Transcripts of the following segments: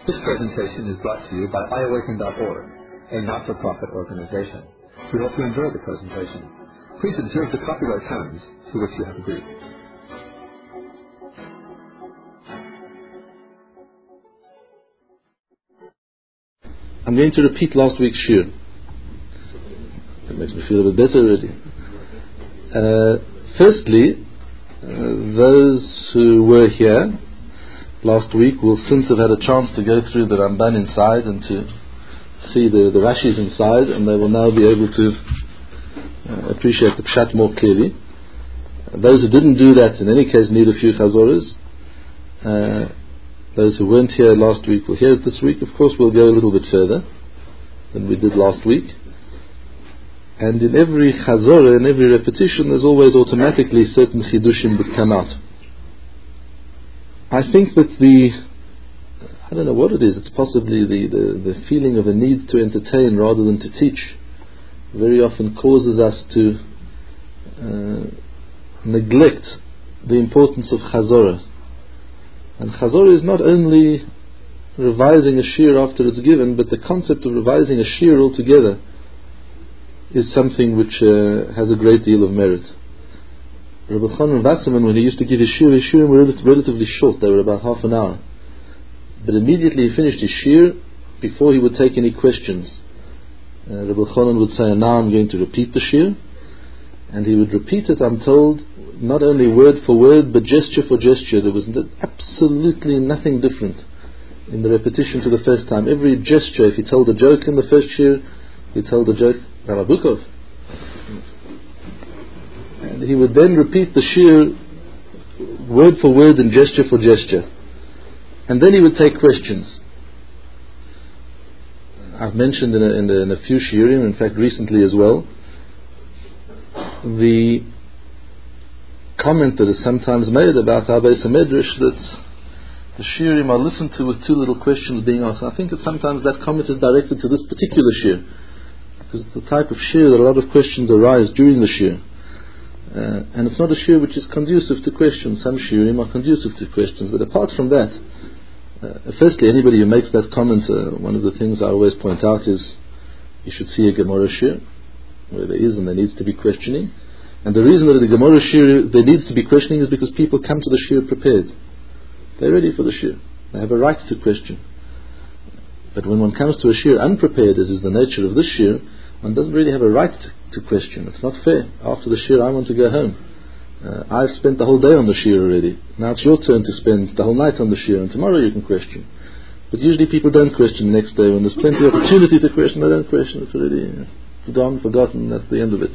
This presentation is brought to you by iAwaken.org, a not-for-profit organization. We hope you enjoy the presentation. Please observe the copyright terms to which you have agreed. I'm going to repeat last week's shir. That makes me feel a bit better already. Firstly, those who were here last week will since have had a chance to go through the Ramban inside and to see the Rashis inside, and they will now be able to appreciate the Pshat more clearly. Those who didn't do that in any case need a few chazoras. Those who weren't here last week will hear it this week. Of course, we'll go a little bit further than we did last week. And in every chazorah, in every repetition, there's always automatically certain chidushim that come out. I think that I don't know what it is, it's possibly the feeling of a need to entertain rather than to teach very often causes us to neglect the importance of chazorah. And chazorah is not only revising a shir after it's given, but the concept of revising a shir altogether is something which has a great deal of merit. Rabbi Chanan Wasserman, when he used to give his shiurim were relatively short, they were about half an hour. But immediately he finished his shir, before he would take any questions, Rabbi Chanan would say, now I'm going to repeat the shir, and he would repeat it, I'm told, not only word for word, but gesture for gesture. There was absolutely nothing different in the repetition to the first time. Every gesture, if he told a joke in the first shir, he told a joke, Rabbi Bukov. And he would then repeat the shir word for word and gesture for gesture. And then he would take questions. I've mentioned in a few shiurim, in fact recently as well, the comment that is sometimes made about our Beis HaMedrash that the shiurim are listened to with two little questions being asked. I think that sometimes that comment is directed to this particular shir, because it's the type of shir that a lot of questions arise during the shir. And it's not a shir which is conducive to questions. Some shiurim are conducive to questions, but apart from that, firstly, anybody who makes that comment, one of the things I always point out is you should see a Gemara shir where there is and there needs to be questioning. And the reason that the Gemara shir there needs to be questioning is because people come to the shir prepared. They're ready for the shir. They have a right to question. But when one comes to a shir unprepared, as is the nature of this shir, one doesn't really have a right to question. It's not fair. After the shir, I want to go home. I've spent the whole day on the shir already. Now it's your turn to spend the whole night on the shir, and tomorrow you can question. But usually people don't question the next day. When there's plenty of opportunity to question, they don't question. It's already gone, forgotten. That's the end of it.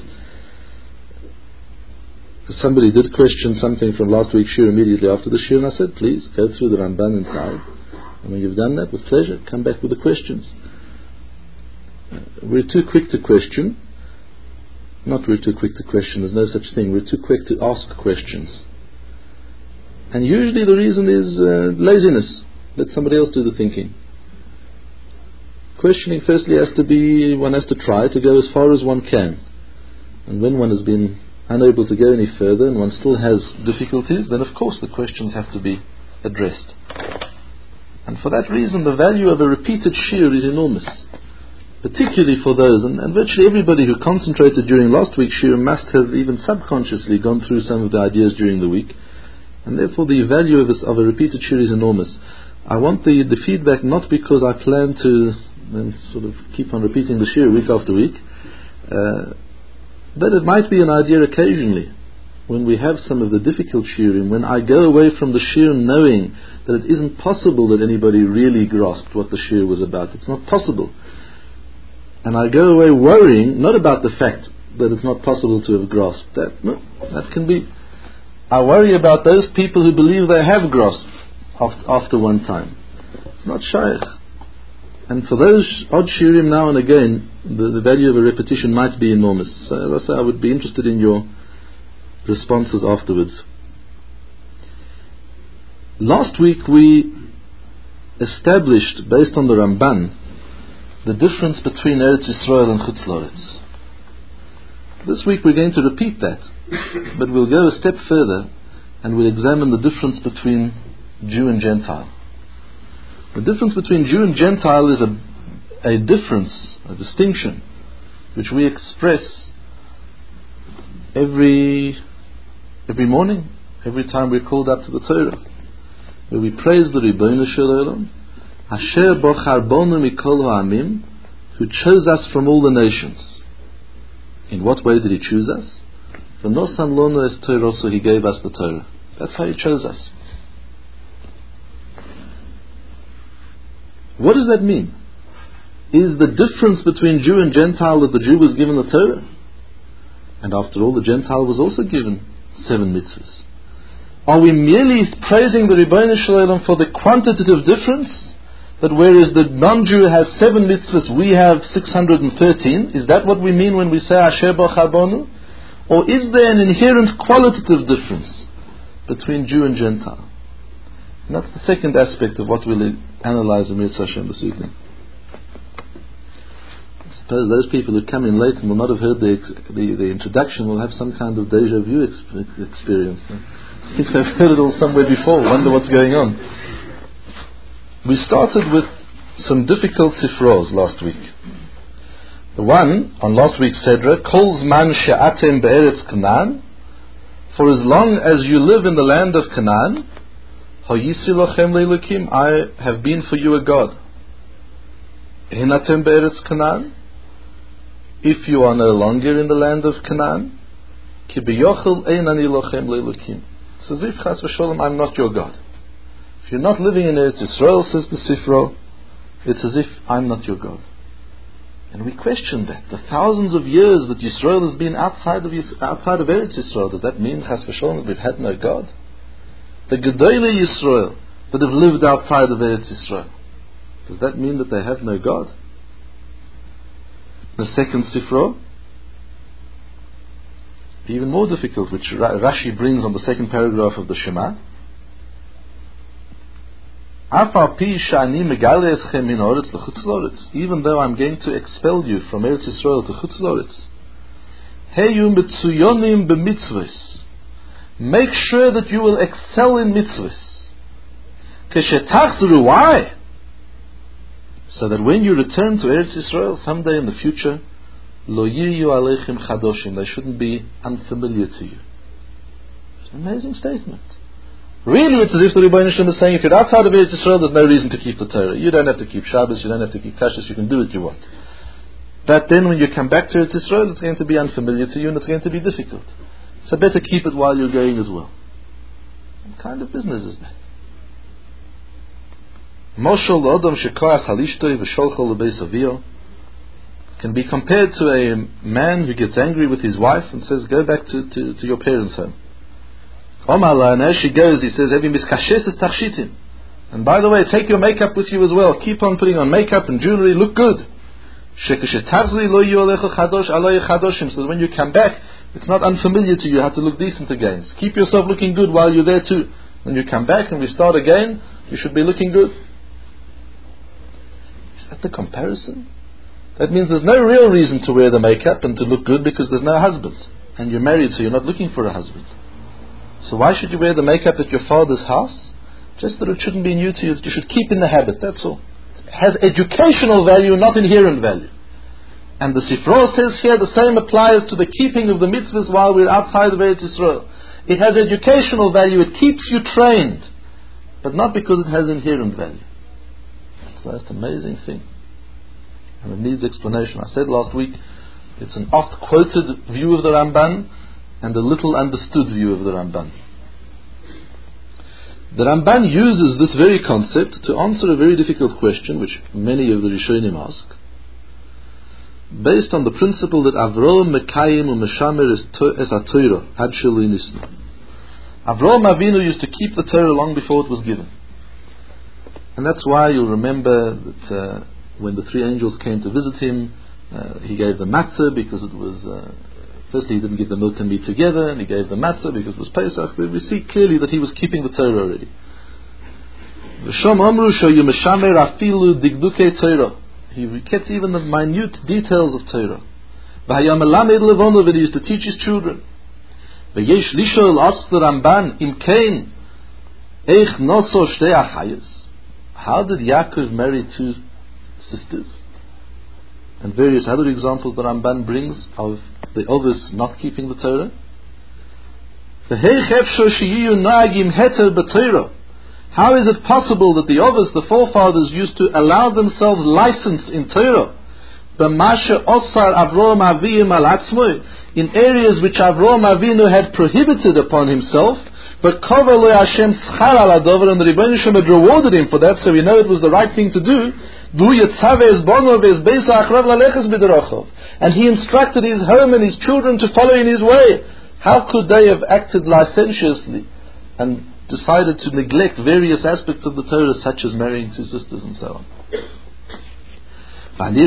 Somebody did question something from last week's shir immediately after the shir, and I said, please go through the Ramban inside, and when you've done that, with pleasure, come back with the questions. We're too quick to question. Not we're too quick to question, there's no such thing. We're too quick to ask questions. And usually the reason is laziness. Let somebody else do the thinking. Questioning firstly one has to try to go as far as one can. And when one has been unable to go any further and one still has difficulties, then of course the questions have to be addressed. And for that reason the value of a repeated shir is enormous, particularly for those, and virtually everybody who concentrated during last week's shir must have even subconsciously gone through some of the ideas during the week, and therefore the value of a repeated shir is enormous. I want the feedback not because I plan to sort of keep on repeating the shir week after week, but it might be an idea occasionally, when we have some of the difficult shiurim, when I go away from the shir knowing that it isn't possible that anybody really grasped what the shir was about. It's not possible. And I go away worrying, not about the fact that it's not possible to have grasped that. No, that can be. I worry about those people who believe they have grasped after one time. It's not shaykh. And for those odd shiurim now and again, the value of a repetition might be enormous. So as I say, I would be interested in your responses afterwards. Last week we established, based on the Ramban, the difference between Eretz Yisrael and Chutz La'aretz. This week we're going to repeat that, but we'll go a step further and we'll examine the difference between Jew and Gentile. The difference between Jew and Gentile is a difference, a distinction, which we express every morning, every time we're called up to the Torah, where we praise the Ribbono Shel Olam, Asher Bochar Bonu Mikol Ha'amim, who chose us from all the nations. In what way did He choose us? V'nosan Lonu Es Torah, so He gave us the Torah. That's how He chose us. What does that mean? Is the difference between Jew and Gentile that the Jew was given the Torah? And after all, the Gentile was also given 7 mitzvahs. Are we merely praising the Ribbono Shel Olam for the quantitative difference? That whereas the non-Jew has 7 mitzvahs, we have 613. Is that what we mean when we say Asher Bochar Bonu? Or is there an inherent qualitative difference between Jew and Gentile? And that's the second aspect of what we'll analyze in Mitzvah Hashem this evening. I suppose those people who come in late and will not have heard the introduction will have some kind of deja vu experience. I think they've heard it all somewhere before, wonder what's going on. We started with some difficult sifros last week. The one, on last week's Sedra, Kol Zman She'atem Be'eretz Canaan, for as long as you live in the land of Canaan, Hayisi Lochem Leilukim, I have been for you a God. Einatem Be'eretz Canaan, if you are no longer in the land of Canaan, Ki Beyochel Einani Lochem Leilukim. It's as if, Chas v'Sholom, I'm not your God. If you're not living in Eretz Yisrael, says the Sifro, it's as if I'm not your God. And we question that. The thousands of years that Yisrael has been outside of Eretz Yisrael, does that mean, Chas v'Sholom, that we've had no God? The Gedolei Yisrael that have lived outside of Eretz Yisrael, does that mean that they have no God? The second Sifro, even more difficult, which Rashi brings on the second paragraph of the Shema. Even though I'm going to expel you from Eretz Yisrael to Chutz Loretz, make sure that you will excel in mitzvahs. Why? So that when you return to Eretz Yisrael someday in the future, lo yiyu aleichem chadoshim, they shouldn't be unfamiliar to you. It's an amazing statement. Really, it's as if the Ribbono Shel Olam is saying, if you're outside of Eretz Yisrael, there's no reason to keep the Torah. You don't have to keep Shabbos, you don't have to keep Kashrus, you can do what you want. But then when you come back to Eretz Yisrael, it's going to be unfamiliar to you and it's going to be difficult. So better keep it while you're going as well. What kind of business is that? Moshel Odom Shekoach Halishtoi V'Sholcho L'Beis Avio can be compared to a man who gets angry with his wife and says, go back to your parents' home. Omala, and as she goes, he says, Evi miskashes tachshitim. And by the way, take your makeup with you as well. Keep on putting on makeup and jewelry, look good. So that when you come back, it's not unfamiliar to you how to look decent again. So keep yourself looking good while you're there too. When you come back and we start again, you should be looking good. Is that the comparison? That means there's no real reason to wear the makeup and to look good because there's no husband. And you're married, so you're not looking for a husband. So why should you wear the makeup at your father's house? Just that it shouldn't be new to you, that you should keep in the habit, that's all. It has educational value, not inherent value. And the Sifro says here the same applies to the keeping of the mitzvahs while we're outside of Eretz Yisrael. It has educational value, it keeps you trained, but not because it has inherent value. So that's an amazing thing. And it needs explanation. I said last week, it's an oft quoted view of the Ramban and a little understood view of the Ramban. The Ramban uses this very concept to answer a very difficult question which many of the Rishonim ask, based on the principle that Avraham Mekayim u'Meshamer es HaTorah Ad Shelo Nisnu. Avraham Avinu used to keep the Torah long before it was given. And that's why you'll remember that when the 3 angels came to visit him, he gave them matzah because it was... Firstly, he didn't give the milk and meat together, and he gave the matzah because it was Pesach. We see clearly that he was keeping the Torah already. He kept even the minute details of Torah. And he used to teach his children. Asked the Ramban, how did Yaakov marry two sisters? And various other examples that Ramban brings of the Ovos not keeping the Torah. How is it possible that the Ovos, the forefathers, used to allow themselves license in Torah? In areas which Avraham Avinu had prohibited upon himself, but and the Rebbeinu Shem had rewarded him for that, so we know it was the right thing to do. And he instructed his home and his children to follow in his way. How could they have acted licentiously and decided to neglect various aspects of the Torah, such as marrying two sisters and so on? Says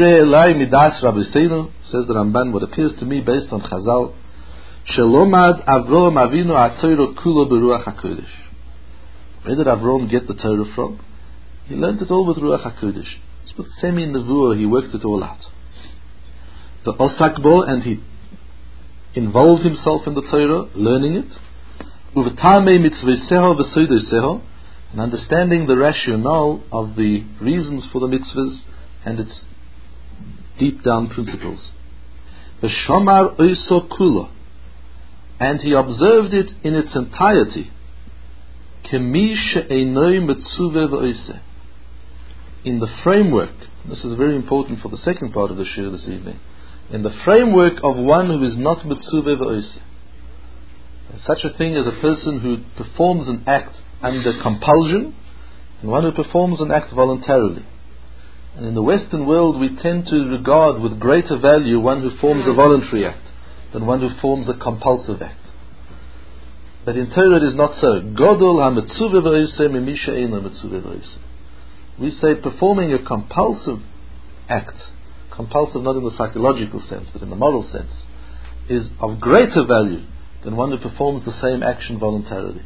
the Ramban, what appears to me based on Chazal, Shelomad Avraham Avinu HaTorah Kulo Beruach HaKodesh. Where did Avraham get the Torah from? He learned it all with Ruach HaKodesh. It's with Semi Nevuah, he worked it all out. The Osak Bo, and he involved himself in the Torah, learning it. Uvatame Mitzvah V'Soidoseho, and understanding the rationale of the reasons for the mitzvahs and its deep down principles. V'Shomar Oiso Kulo, and he observed it in its entirety. Kemi she'enoi metzuve v'oiseh, in the framework, this is very important for the second part of the shir this evening, in the framework of one who is not metzuve v'oiseh. Such a thing as a person who performs an act under compulsion and one who performs an act voluntarily. And in the Western world we tend to regard with greater value one who forms a voluntary act than one who forms a compulsive act. But in Torah it is not so. Godol ha-metzuve v'oiseh mimisha eino metzuve v'oiseh. We say performing a compulsive act, compulsive not in the psychological sense but in the moral sense, is of greater value than one who performs the same action voluntarily.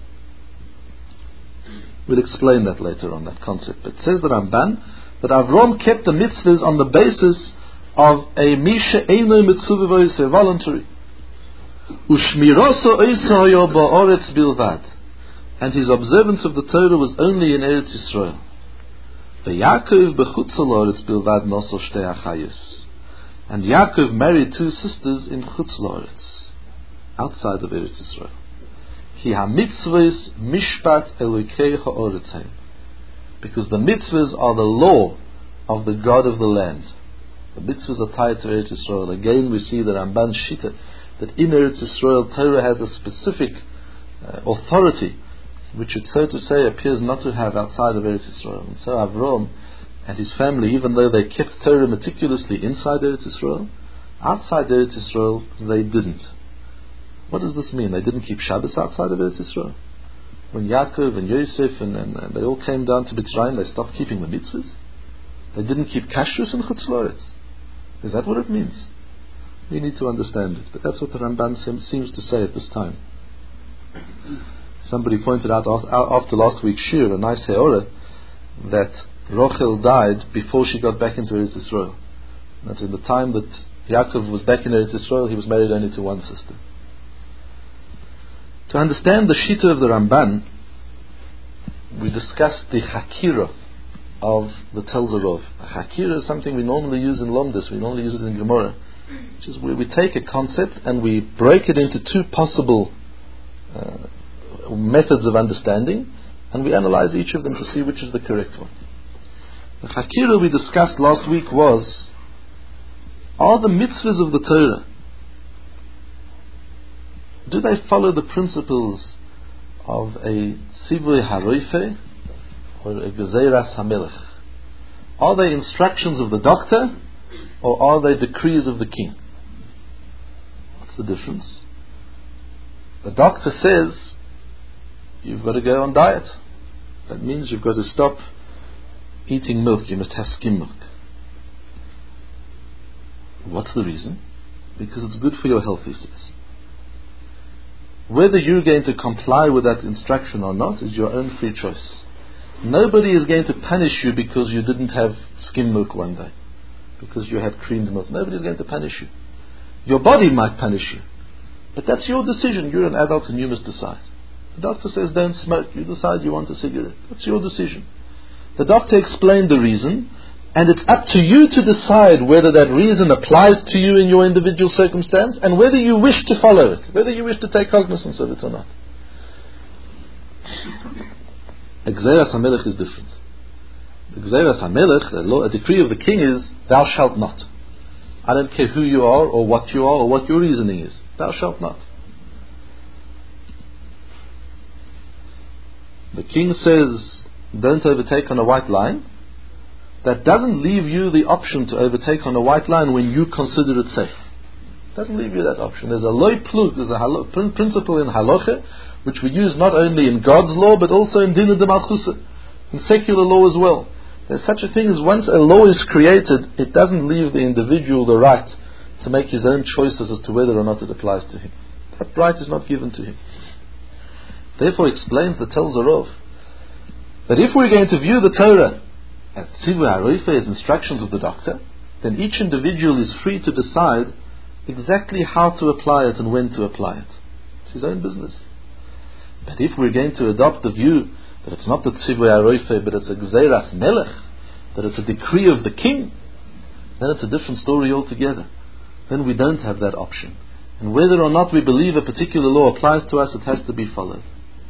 We'll explain that later on, that concept. But it says the Ramban that Avram kept the mitzvahs on the basis of a misha eino metzuve v'oiseh, voluntary. Ushmiroso oisayo ba'oretz bilvad, and his observance of the Torah was only in Eretz Yisrael. V'Yaakov b'chutz la'oretz bilvad noso shtei achayos, and Yaakov married two sisters in chutz la'oretz, outside of Eretz Yisrael. Ki ha-mitzvahs mishpat elokei ha'oretz, because the mitzvahs are the law of the God of the land. The mitzvahs are tied to Eretz Yisrael. Again we see the Ramban Shita that in Eretz Yisrael Torah has a specific authority which it, so to say, appears not to have outside of Eretz Yisrael. And so Avram and his family, even though they kept Torah meticulously inside Eretz Yisrael, outside Eretz Yisrael they didn't. What does this mean? They didn't keep Shabbos outside of Eretz Yisrael? When Yaakov and Yosef and they all came down to Mitzrayim, they stopped keeping the mitzvahs? They didn't keep kashrus and chutz la'oretz? Is that what it means? We need to understand it, but that's what the Ramban seems to say at this time. Somebody pointed out after last week's shir, a nice heora, that Rochel died before she got back into Eretz Yisrael. That in the time that Yaakov was back in Eretz Yisrael, he was married only to one sister. To understand the shita of the Ramban, we discussed the Hakira of the Telzerov. Hakira is something we normally use in Lomdus, we normally use it in Gemara, which is where we take a concept and we break it into two possible methods of understanding, and we analyze each of them to see which is the correct one. The Hakira we discussed last week was, are the mitzvahs of the Torah, do they follow the principles of a Sivui Haroife or a Gezeiras HaMelech? Are they instructions of the doctor or are they decrees of the king? What's the difference? The doctor says you've got to go on diet. That means you've got to stop eating milk, you must have skim milk. What's the reason? Because it's good for your health, he says. Whether you're going to comply with that instruction or not is your own free choice. Nobody is going to punish you because you didn't have skim milk one day, because you had creamed milk. Nobody is going to punish you. Your body might punish you, but that's your decision. You're an adult and you must decide. The doctor says don't smoke, you decide you want a cigarette. That's your decision. The doctor explained the reason, and it's up to you to decide whether that reason applies to you in your individual circumstance and whether you wish to follow it, whether you wish to take cognizance of it or not. Gzeras HaMelech is different. Gzeras HaMelech, a decree of the king is, thou shalt not. I don't care who you are or what your reasoning is. Thou shalt not. The king says, don't overtake on a white line. That doesn't leave you the option to overtake on a white line when you consider it safe. It doesn't leave you that option. There's a loy plug, there's a principle in halacha, which we use not only in God's law, but also in Dinah de Malchusa, in secular law as well. There's such a thing as once a law is created, it doesn't leave the individual the right to make his own choices as to whether or not it applies to him. That right is not given to him. Therefore explains the Tel Zarov that if we're going to view the Torah as Tzivui HaRoifeh, as instructions of the doctor, then each individual is free to decide exactly how to apply it and when to apply it. It's his own business. But if we're going to adopt the view that it's not the Tzivui HaRoifeh, but it's a Gzeras Melech, that it's a decree of the king, then it's a different story altogether. Then we don't have that option. And whether or not we believe a particular law applies to us, it has to be followed.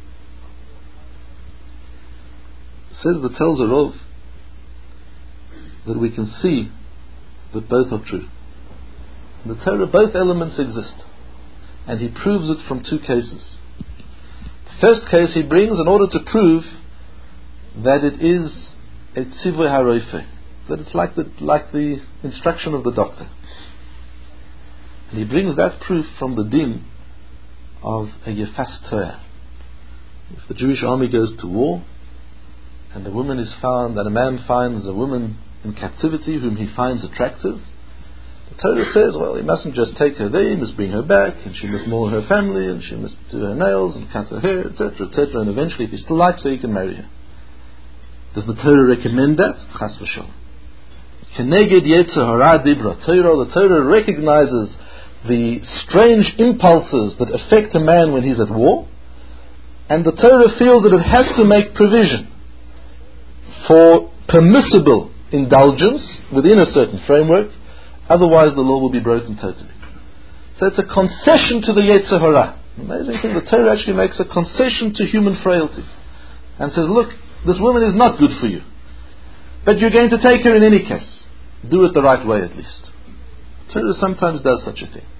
Says the Tel Zarov that we can see that both are true. In the Torah, both elements exist, and he proves it from two cases. The first case he brings in order to prove that it is a Tzivui HaRoifeh, that it's like the instruction of the doctor. And he brings that proof from the din of a Yefas Torah. If the Jewish army goes to war, and a woman is found, and a man finds a woman in captivity whom he finds attractive, the Torah says, well, he mustn't just take her there, he must bring her back, and she must mourn her family, and she must do her nails, and cut her hair, etc., etc., and eventually, if he still likes her, he can marry her. Does the Torah recommend that? Chas v'shalom. Keneged Yetzer Hara Dibra Torah, the Torah recognizes the strange impulses that affect a man when he's at war, and the Torah feels that it has to make provision for permissible indulgence within a certain framework, otherwise the law will be broken totally. So it's a concession to the Yetzer Hara. Amazing thing, the Torah actually makes a concession to human frailty and says, look, this woman is not good for you, but you're going to take her in any case. Do it the right way at least. The Torah sometimes does such a thing.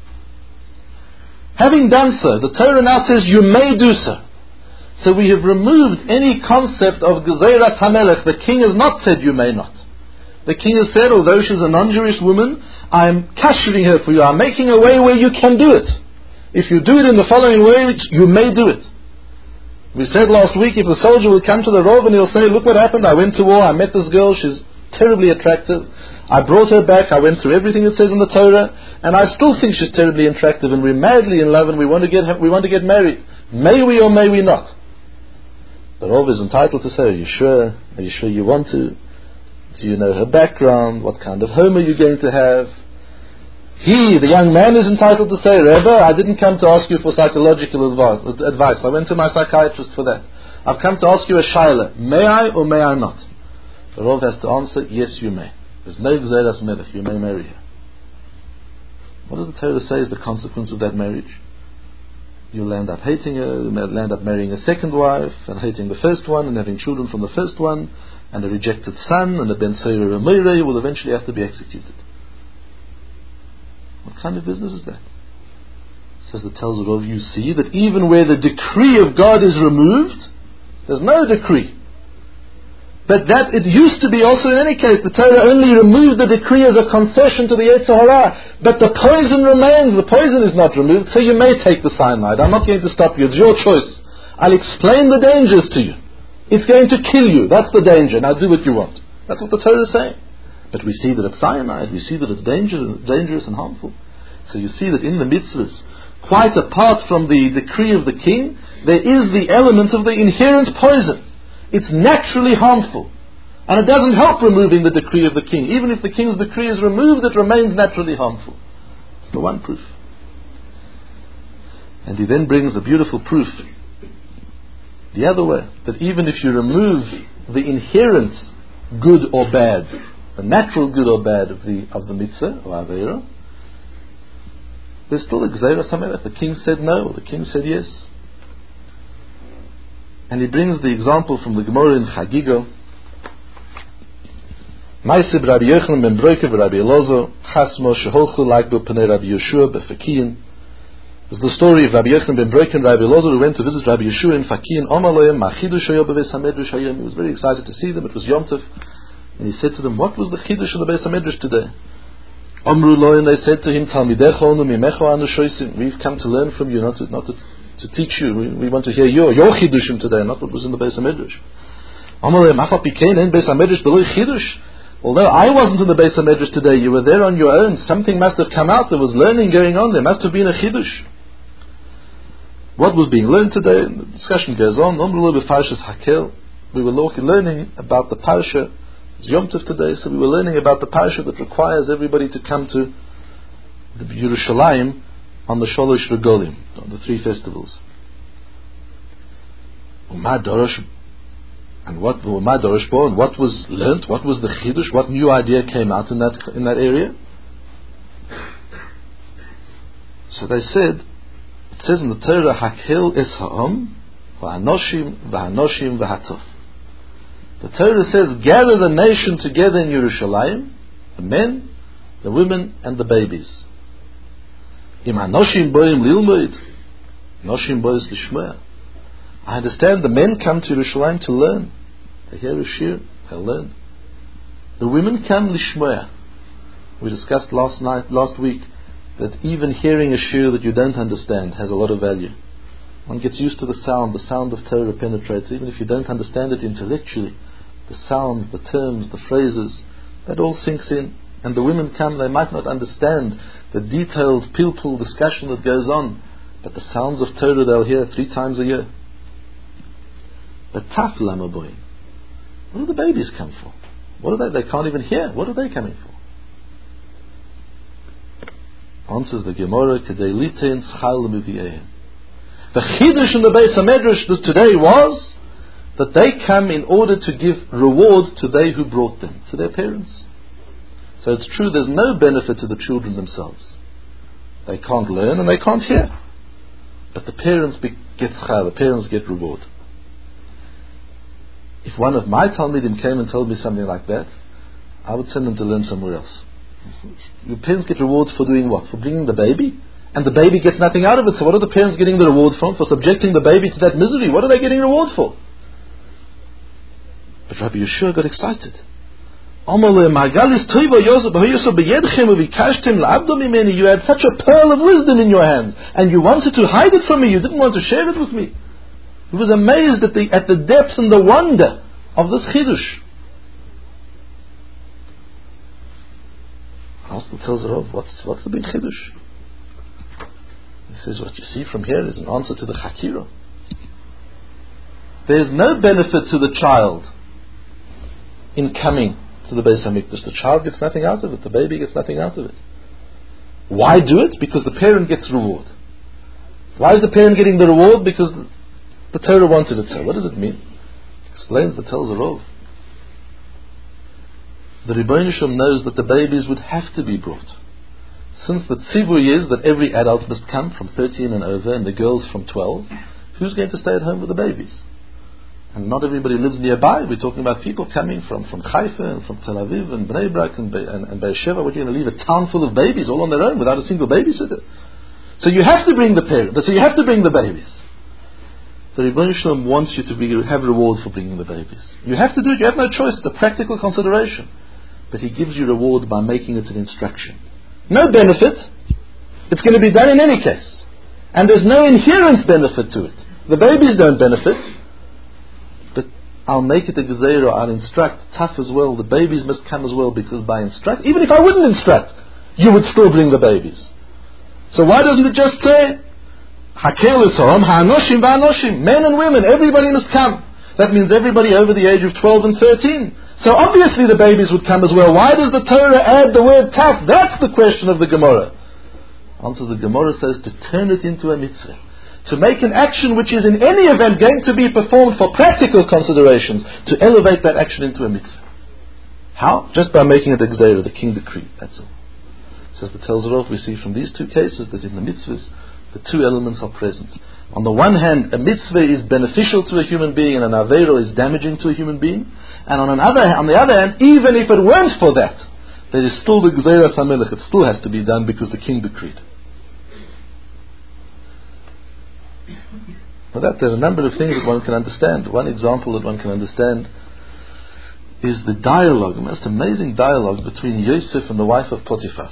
Having done so, the Torah now says you may do so. So we have removed any concept of Gzeras HaMelech. The king has not said you may not. The king has said, although she's a non-Jewish woman, I'm kashering her for you. I'm making a way where you can do it. If you do it in the following way, you may do it. We said last week, if a soldier will come to the Rov and he'll say, look what happened, I went to war, I met this girl, she's terribly attractive, I brought her back, I went through everything it says in the Torah, and I still think she's terribly attractive, and we're madly in love, and we want to get married. May we or may we not? The Rov is entitled to say, are you sure? Are you sure you want to? Do you know her background? What kind of home are you going to have? He, the young man, is entitled to say, Rebbe, I didn't come to ask you for psychological advice. I went to my psychiatrist for that. I've come to ask you a shaila. May I or may I not? The Rov has to answer, yes, you may. There's no Gzeras Melech, you may marry her. What does the Torah say is the consequence of that marriage? You'll end up hating her, you'll end up marrying a second wife, and hating the first one, and having children from the first one, and a rejected son, and a Ben Seira Remeire will eventually have to be executed. What kind of business is that? Says the Tel Zarov, you see that even where the decree of God is removed, there's no decree. But that it used to be also in any case. The Torah only removed the decree as a concession to the Yetzer Hara. But the poison remains. The poison is not removed, so you may take the cyanide. I'm not going to stop you. It's your choice. I'll explain the dangers to you. It's going to kill you. That's the danger. Now do what you want. That's what the Torah is saying. But we see that it's cyanide. We see that it's dangerous and harmful. So you see that in the mitzvahs, quite apart from the decree of the king, there is the element of the inherent poison. It's naturally harmful. And it doesn't help removing the decree of the king. Even if the king's decree is removed, it remains naturally harmful. It's the one proof. And he then brings a beautiful proof the other way, that even if you remove the inherent good or bad, the natural good or bad of the mitzvah or avera, there's still a gzeira samelech. The king said no, the king said yes. And he brings the example from the Gemara in Chagiga. Ma'aseh Rabbi Yochanan ben Broike v'Rabbi Elazar chasmo sheholchu lagbo pnei Rabbi Yeshua befakiyin. It's the story of Rabbi Yochanan ben Broike and Rabbi Elazar who went to visit Rabbi Yeshua in Fakiyin. Omar lohem ma chidush hayo bebeis hamedrash hayom. He was very excited to see them. It was Yom Tov, and he said to them, "What was the chidush of the beis hamedrash today?" Amru lo, and they said to him, Talmidecha onu mimecha anu shoysim. We've come to learn from you, not to teach you. We want to hear your chidushim today, not what was in the Beis HaMedrash. Amru lo, mafal pikein en Beis HaMedrash below chidush. Although I wasn't in the Beis HaMedrash today, you were there on your own. Something must have come out. There was learning going on. There must have been a chidush. What was being learned today? The discussion goes on. Amru lo b'farshas Hakel. We were learning about the parsha. It's Yom Tov today, so we were learning about the parsha that requires everybody to come to the Yerushalayim on the Sholosh Regolim, on the 3 festivals. And what was learnt? What was the chidush? What new idea came out in that area? So they said, it says in the Torah, Hakel es ha'om v'hanoshim v'hanoshim v'hatov. The Torah says, gather the nation together in Yerushalayim, the men, the women, and the babies. Im hanoshim boim lilmoid, noshim bois lishmoa. I understand the men come to Yerushalayim to learn. They hear a shir, they learn. The women come lishmoa. We discussed last week, that even hearing a shir that you don't understand has a lot of value. One gets used to the sound of Torah penetrates, even if you don't understand it intellectually. The sounds, the terms, the phrases, that all sinks in. And the women come, they might not understand the detailed pilpul discussion that goes on, but the sounds of Torah they'll hear 3 times a year. But taf lamaboyim. What do the babies come for? What are they? They can't even hear. What are they coming for? Answers the Gemara, Kedei litein schal l'miviehem. The chidush in the Beis HaMedrash today was that they come in order to give reward to they who brought them, to their parents. So it's true, there's no benefit to the children themselves. They can't learn and they can't hear. But the parents get schar, the parents get reward. If one of my Talmidim came and told me something like that, I would send them to learn somewhere else. Your parents get rewards for doing what? For bringing the baby? And the baby gets nothing out of it. So what are the parents getting the reward from? For subjecting the baby to that misery. What are they getting reward for? But Rabbi Yeshua got excited. You had such a pearl of wisdom in your hand, and you wanted to hide it from me. You didn't want to share it with me. He was amazed at the depth and the wonder of this chidush. Austin tells her, what's the big chidush? He says, what you see from here is an answer to the Chakira. There is no benefit to the child in coming to the Beis HaMikdash. The child gets nothing out of it. The baby gets nothing out of it. Why do it? Because the parent gets reward. Why is the parent getting the reward? Because the Torah wanted it so. What does it mean? Explains the tells the Rov. The Rebbeinu Shem knows that the babies would have to be brought. Since the tzivui is that every adult must come from 13 and over, and the girls from 12, who's going to stay at home with the babies? And not everybody lives nearby. We're talking about people coming from Haifa and from Tel Aviv and Bnei Brak and Beersheba. What, you're going to leave a town full of babies all on their own without a single babysitter? So you have to bring the parents. So you have to bring the babies. The Rebbeinu Shalom wants you to have reward for bringing the babies. You have to do it. You have no choice. It's a practical consideration. But He gives you reward by making it an instruction. No benefit. It's going to be done in any case. And there's no inherent benefit to it. The babies don't benefit. But I'll make it a gezeira. I'll instruct tough as well. The babies must come as well, because by instruct, even if I wouldn't instruct, you would still bring the babies. So why doesn't it just say Hakel Yisrael, Ha'anoshim Va'anoshim, men and women, everybody must come. That means everybody over the age of 12 and 13. So obviously the babies would come as well. Why does the Torah add the word taf? That's the question of the Gemara. Answer, the Gemara says to turn it into a mitzvah. to make an action which is in any event going to be performed for practical considerations, to elevate that action into a mitzvah. How? Just by making it a gzeira, the king decree, that's all. Says the Telzer Rov, we see from these two cases that in the mitzvahs, the two elements are present. On the one hand, a mitzvah is beneficial to a human being and an aveira is damaging to a human being. And on the other hand, even if it weren't for that, there is still the gzeira samelech. It still has to be done because the king decreed. For that, there are a number of things that one can understand. One example that one can understand is the dialogue, the most amazing dialogue between Yosef and the wife of Potiphar.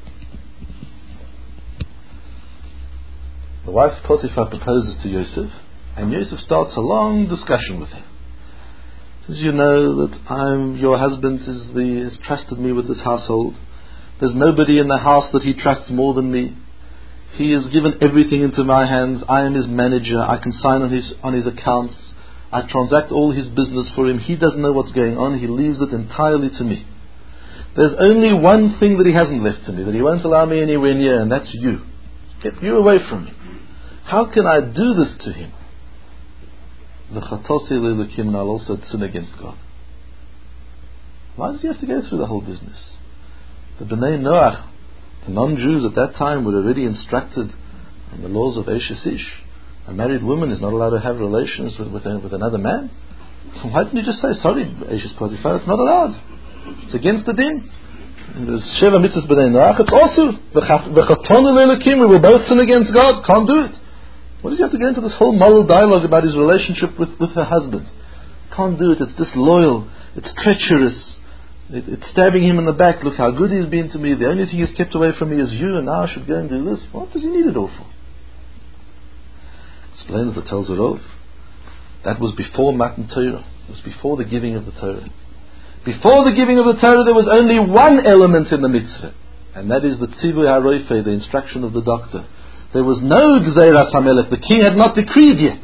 The wife of Potiphar proposes to Yosef, and Yosef starts a long discussion with her. He says, you know that your husband has trusted me with this household. There's nobody in the house that he trusts more than me. He has given everything into my hands. I am his manager. I can sign on his accounts. I transact all his business for him. He doesn't know what's going on. He leaves it entirely to me. There's only one thing that he hasn't left to me, that he won't allow me anywhere near, and that's you. Get you away from me. How can I do this to him? The Chatosi Le'Elokim, and I'll also sin against God. Why does he have to go through the whole business? The Bnei Noach, the non-Jews at that time, were already instructed in the laws of Eshes Ish. A married woman is not allowed to have relations with another man. Why didn't you just say, sorry, Eshes Potiphar, it's not allowed. It's against the din. There's Sheva Mitzvahs B'nai Noach, it's also V'chatonu Le'Elokim, we will both sin against God, can't do it. What does he have to go into this whole moral dialogue about his relationship with her husband? Can't do it, it's disloyal, it's treacherous, it's stabbing him in the back. Look how good he's been to me, the only thing he's kept away from me is you, and now I should go and do this. What does he need it all for? Explains the Telzer Rov. That was before Matan Torah. It was before the giving of the Torah. Before the giving of the Torah, there was only one element in the mitzvah, and that is the Tzivui HaRoifei, the instruction of the doctor. There was no Gzeiras HaMelech. The king had not decreed yet.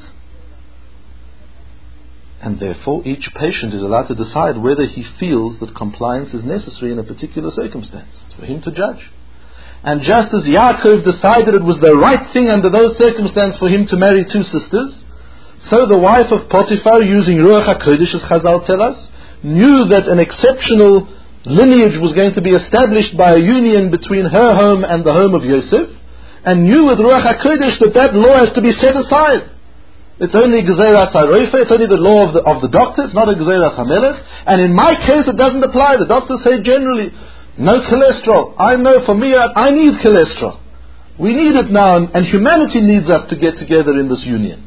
And therefore, each patient is allowed to decide whether he feels that compliance is necessary in a particular circumstance. It's for him to judge. And just as Yaakov decided it was the right thing under those circumstances for him to marry two sisters, so the wife of Potiphar, using Ruach HaKodesh, as Chazal tell us, knew that an exceptional lineage was going to be established by a union between her home and the home of Yosef, and knew with Ruach HaKodesh that law has to be set aside. It's only Gzeiras HaRoifei, it's only the law of the doctor, it's not a Gzeiras HaMelech. And in my case it doesn't apply. The doctors say generally, no cholesterol. I know for me, I need cholesterol. We need it now, and humanity needs us to get together in this union.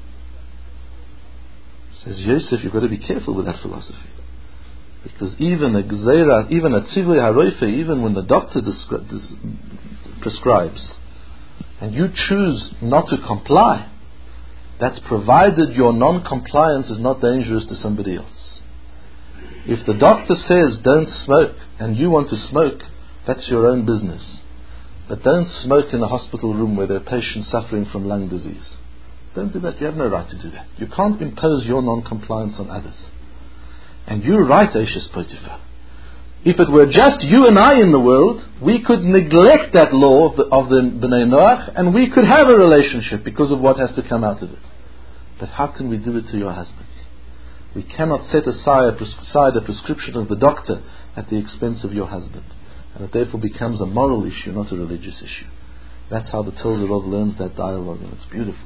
Says Yosef, you've got to be careful with that philosophy. Because even a Gzeira, even a Tzivui HaRoifei, even when the doctor prescribes, and you choose not to comply, that's provided your non-compliance is not dangerous to somebody else. If the doctor says don't smoke and you want to smoke, that's your own business. But don't smoke in a hospital room where there are patients suffering from lung disease. Don't do that. You have no right to do that. You can't impose your non-compliance on others. And you're right, Eshes Potiphar. If it were just you and I in the world, we could neglect that law of the Bnei Noach, and we could have a relationship because of what has to come out of it. But how can we do it to your husband? We cannot set aside a prescription of the doctor at the expense of your husband. And it therefore becomes a moral issue, not a religious issue. That's how the Telzer Rov learns that dialogue, and it's beautiful.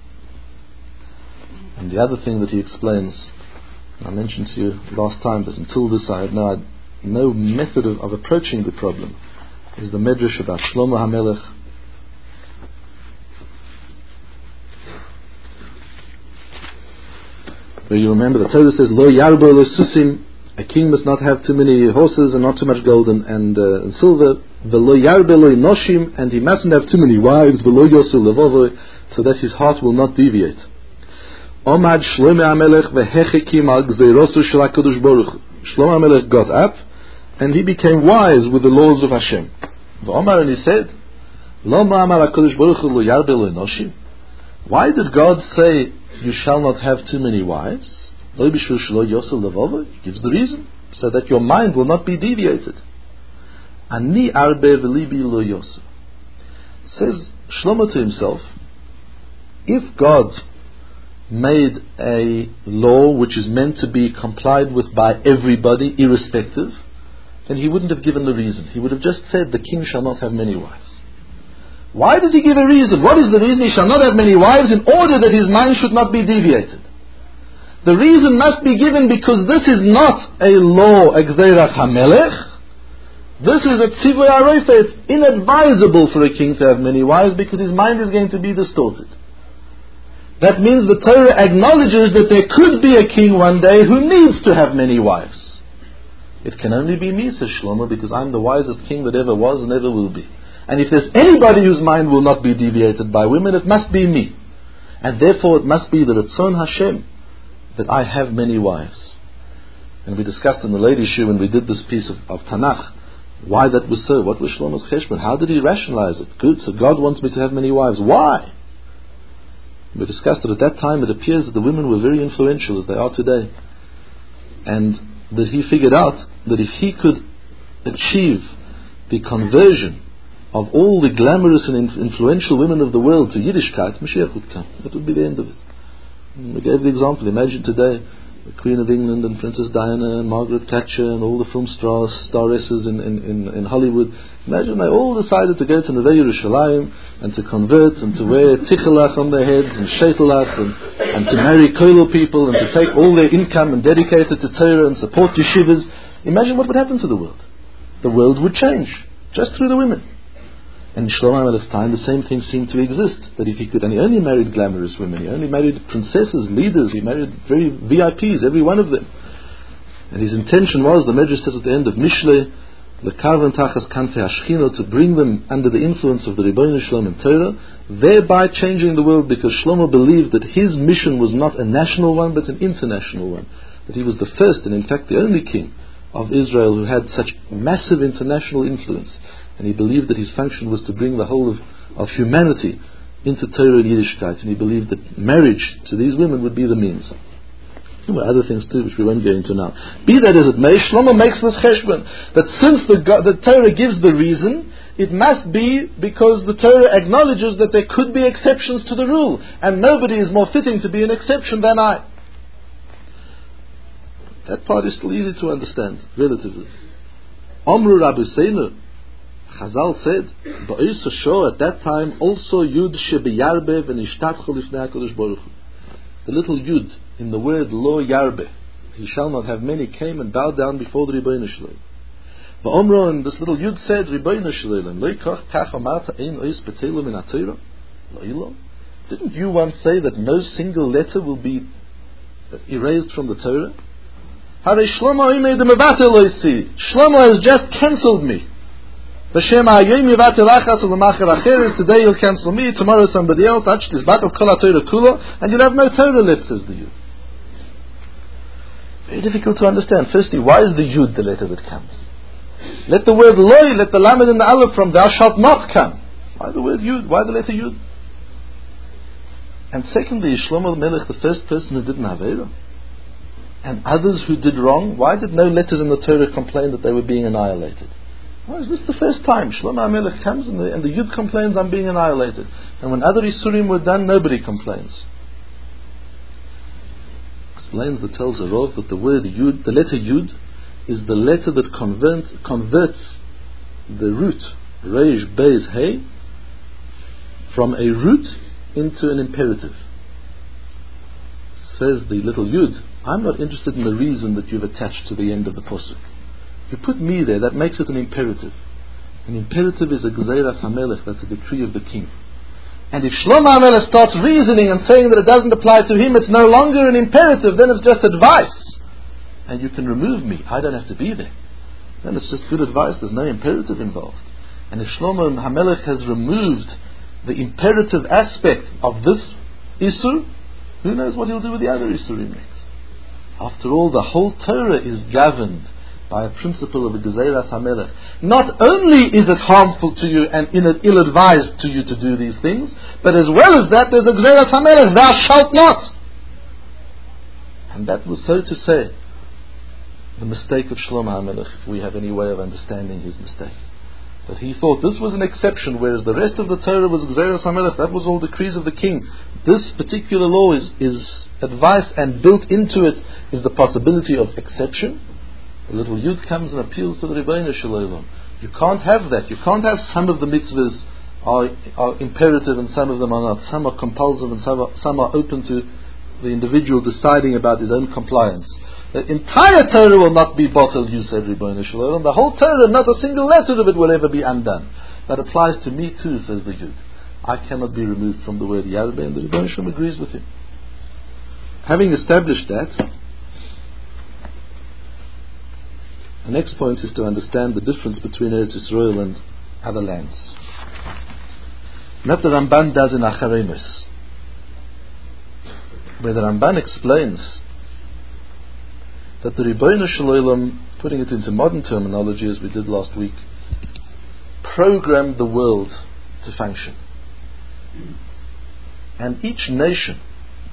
And the other thing that he explains, I mentioned to you last time, but until this I had no method of approaching the problem, is the Medrash about Shlomo HaMelech. Where you remember the Torah says, Lo yarbo lo susim, a king must not have too many horses and not too much gold and silver. V'lo yarbo lo noshim, and he mustn't have too many wives. V'lo yosu levovo, so that his heart will not deviate. Omad Shlomo HaMelech v'hechekim al gzeirosu shel HaKadosh Baruch Hu. Shlomo HaMelech got up and he became wise with the laws of Hashem. V'omar, and he said, Lo ma'amar HaKadosh Baruch Hu lo yarbe lo noshim. Why did God say you shall not have too many wives? Lo bishul shelo yosu levovo. He gives the reason, so that your mind will not be deviated. Ani arbe v'libi lo yosu. Says Shlomo to himself, if God made a law which is meant to be complied with by everybody, irrespective, then he wouldn't have given the reason. He would have just said, the king shall not have many wives. Why does he give a reason? What is the reason he shall not have many wives? In order that his mind should not be deviated. The reason must be given because this is not a law, a gzeirah hamelech. This is a tzivui arofa. It's inadvisable for a king to have many wives because his mind is going to be distorted. That means the Torah acknowledges that there could be a king one day who needs to have many wives. It can only be me, says Shlomo, because I'm the wisest king that ever was and ever will be. And if there's anybody whose mind will not be deviated by women, it must be me. And therefore it must be the Ratzon Hashem that I have many wives. And we discussed in the ladies' shiur when we did this piece of Tanakh, why that was so. What was Shlomo's cheshbon? How did he rationalize it? Good, so God wants me to have many wives. Why? We discussed that at that time it appears that the women were very influential as they are today. And that he figured out that if he could achieve the conversion of all the glamorous and influential women of the world to Yiddishkeit, Mashiach would come. That would be the end of it. And we gave the example. Imagine today the Queen of England and Princess Diana and Margaret Thatcher and all the film staresses in Hollywood. Imagine they all decided to go to Neve Yerushalayim and to convert and to wear tichelach on their heads and sheitelach and to marry koilel people and to take all their income and dedicate it to Torah and support yeshivas. Imagine what would happen to the world. The world would change just through the women. And in Shlomo HaMelech's time, the same thing seemed to exist. That if he could, and he only married glamorous women, he only married princesses, leaders, he married very VIPs, every one of them. And his intention was, the Medrash says at the end of Mishle, L'karven tachas kanfei hashchina, to bring them under the influence of the Ribbono Shel Olam and Torah, thereby changing the world, because Shlomo believed that his mission was not a national one, but an international one. That he was the first, and in fact the only king of Israel who had such massive international influence. And he believed that his function was to bring the whole of humanity into Torah and Yiddishkeit. And he believed that marriage to these women would be the means. There were other things too which we won't get into now. Be that as it may, Shlomo makes this cheshbon that since the Torah gives the reason, it must be because the Torah acknowledges that there could be exceptions to the rule. And nobody is more fitting to be an exception than I. That part is still easy to understand, relatively. Omru Rabbeinu, Chazal said, Ba'isa Shor, at that time, also Yud Shebeyarbe v'nishtadchu lifnei HaKadosh Baruch Hu. The little Yud in the word Lo Yarbe, he shall not have many, came and bowed down before the Ribbono Shel Olam. Va'omro, and this little Yud said, Ribbono Shel Olam, Lo yikach kach amarta ein ois betelu min haTorah? Lo ilo? Didn't you once say that no single letter will be erased from the Torah? Hare Shlomo imei de mevatel oisi. Shlomo has just cancelled me. Today you'll cancel me, tomorrow somebody else, and you'll have no Torah left, says the Yud. Very difficult to understand. Firstly, why is the Yud the letter that comes? Let the word Loi, let the Lamed and the Aleph from thou shalt not come. Why the word Yud? Why the letter Yud? And secondly, is Shlomo HaMelech the first person who did an Aveira? And others who did wrong? Why did no letters in the Torah complain that they were being annihilated? Why is this the first time? Shlomo HaMelech comes and the Yud complains, I'm being annihilated. And when other Isurim were done, nobody complains. Explains the tells a Rav that the word Yud, the letter Yud, is the letter that converts the root, Reish Beis Hey, from a root into an imperative. Says the little Yud, I'm not interested in the reason that you've attached to the end of the Pasuk. You put me there, that makes it an imperative. An imperative is a Gzeirah HaMelech, that's a decree of the king. And if Shlomo HaMelech starts reasoning and saying that it doesn't apply to him, it's no longer an imperative, then it's just advice. And you can remove me, I don't have to be there. Then it's just good advice, there's no imperative involved. And if Shlomo HaMelech has removed the imperative aspect of this Isur, who knows what he'll do with the other Isurim next. After all, the whole Torah is governed by a principle of a Gezeiras HaMelech. Not only is it harmful to you and ill-advised to you to do these things, but as well as that, there's a Gezeiras HaMelech, thou shalt not. And that was, so to say, the mistake of Shlomo HaMelech, if we have any way of understanding his mistake. That he thought this was an exception, whereas the rest of the Torah was Gzeras HaMelech, that was all decrees of the king. This particular law is advice, and built into it is the possibility of exception. The little Yud comes and appeals to the Rebbeinu Shalom. You can't have that. You can't have some of the mitzvahs are imperative and some of them are not. Some are compulsive and some are open to the individual deciding about his own compliance. The entire Torah will not be bottled, you said, Rebbeinu Shalom. The whole Torah, not a single letter of it will ever be undone. That applies to me too, says the Yud. I cannot be removed from the word Yarbe, and the Rebbeinu Shalom agrees with him. Having established that, the next point is to understand the difference between Eretz Yisrael and other lands. Not the Ramban does in Acharemus, where the Ramban explains that the Rebbeinu Shalom, putting it into modern terminology as we did last week, programmed the world to function. And each nation,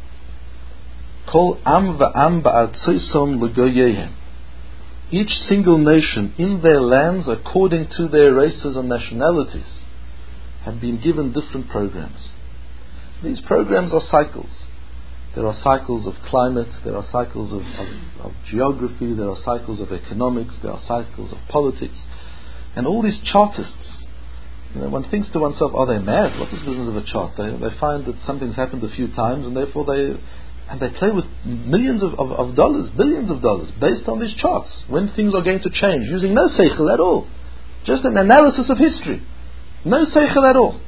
Kol Am Va'am Ba'artzosom L'Goyehem, each single nation in their lands, according to their races and nationalities, have been given different programs. These programs are cycles. There are cycles of climate, there are cycles of geography, there are cycles of economics, there are cycles of politics. And all these chartists, one thinks to oneself, are they mad? What is the business of a chart? They find that something's happened a few times, and therefore they play with millions of dollars, billions of dollars, based on these charts, when things are going to change, using no seichel at all. Just an analysis of history. No seichel at all.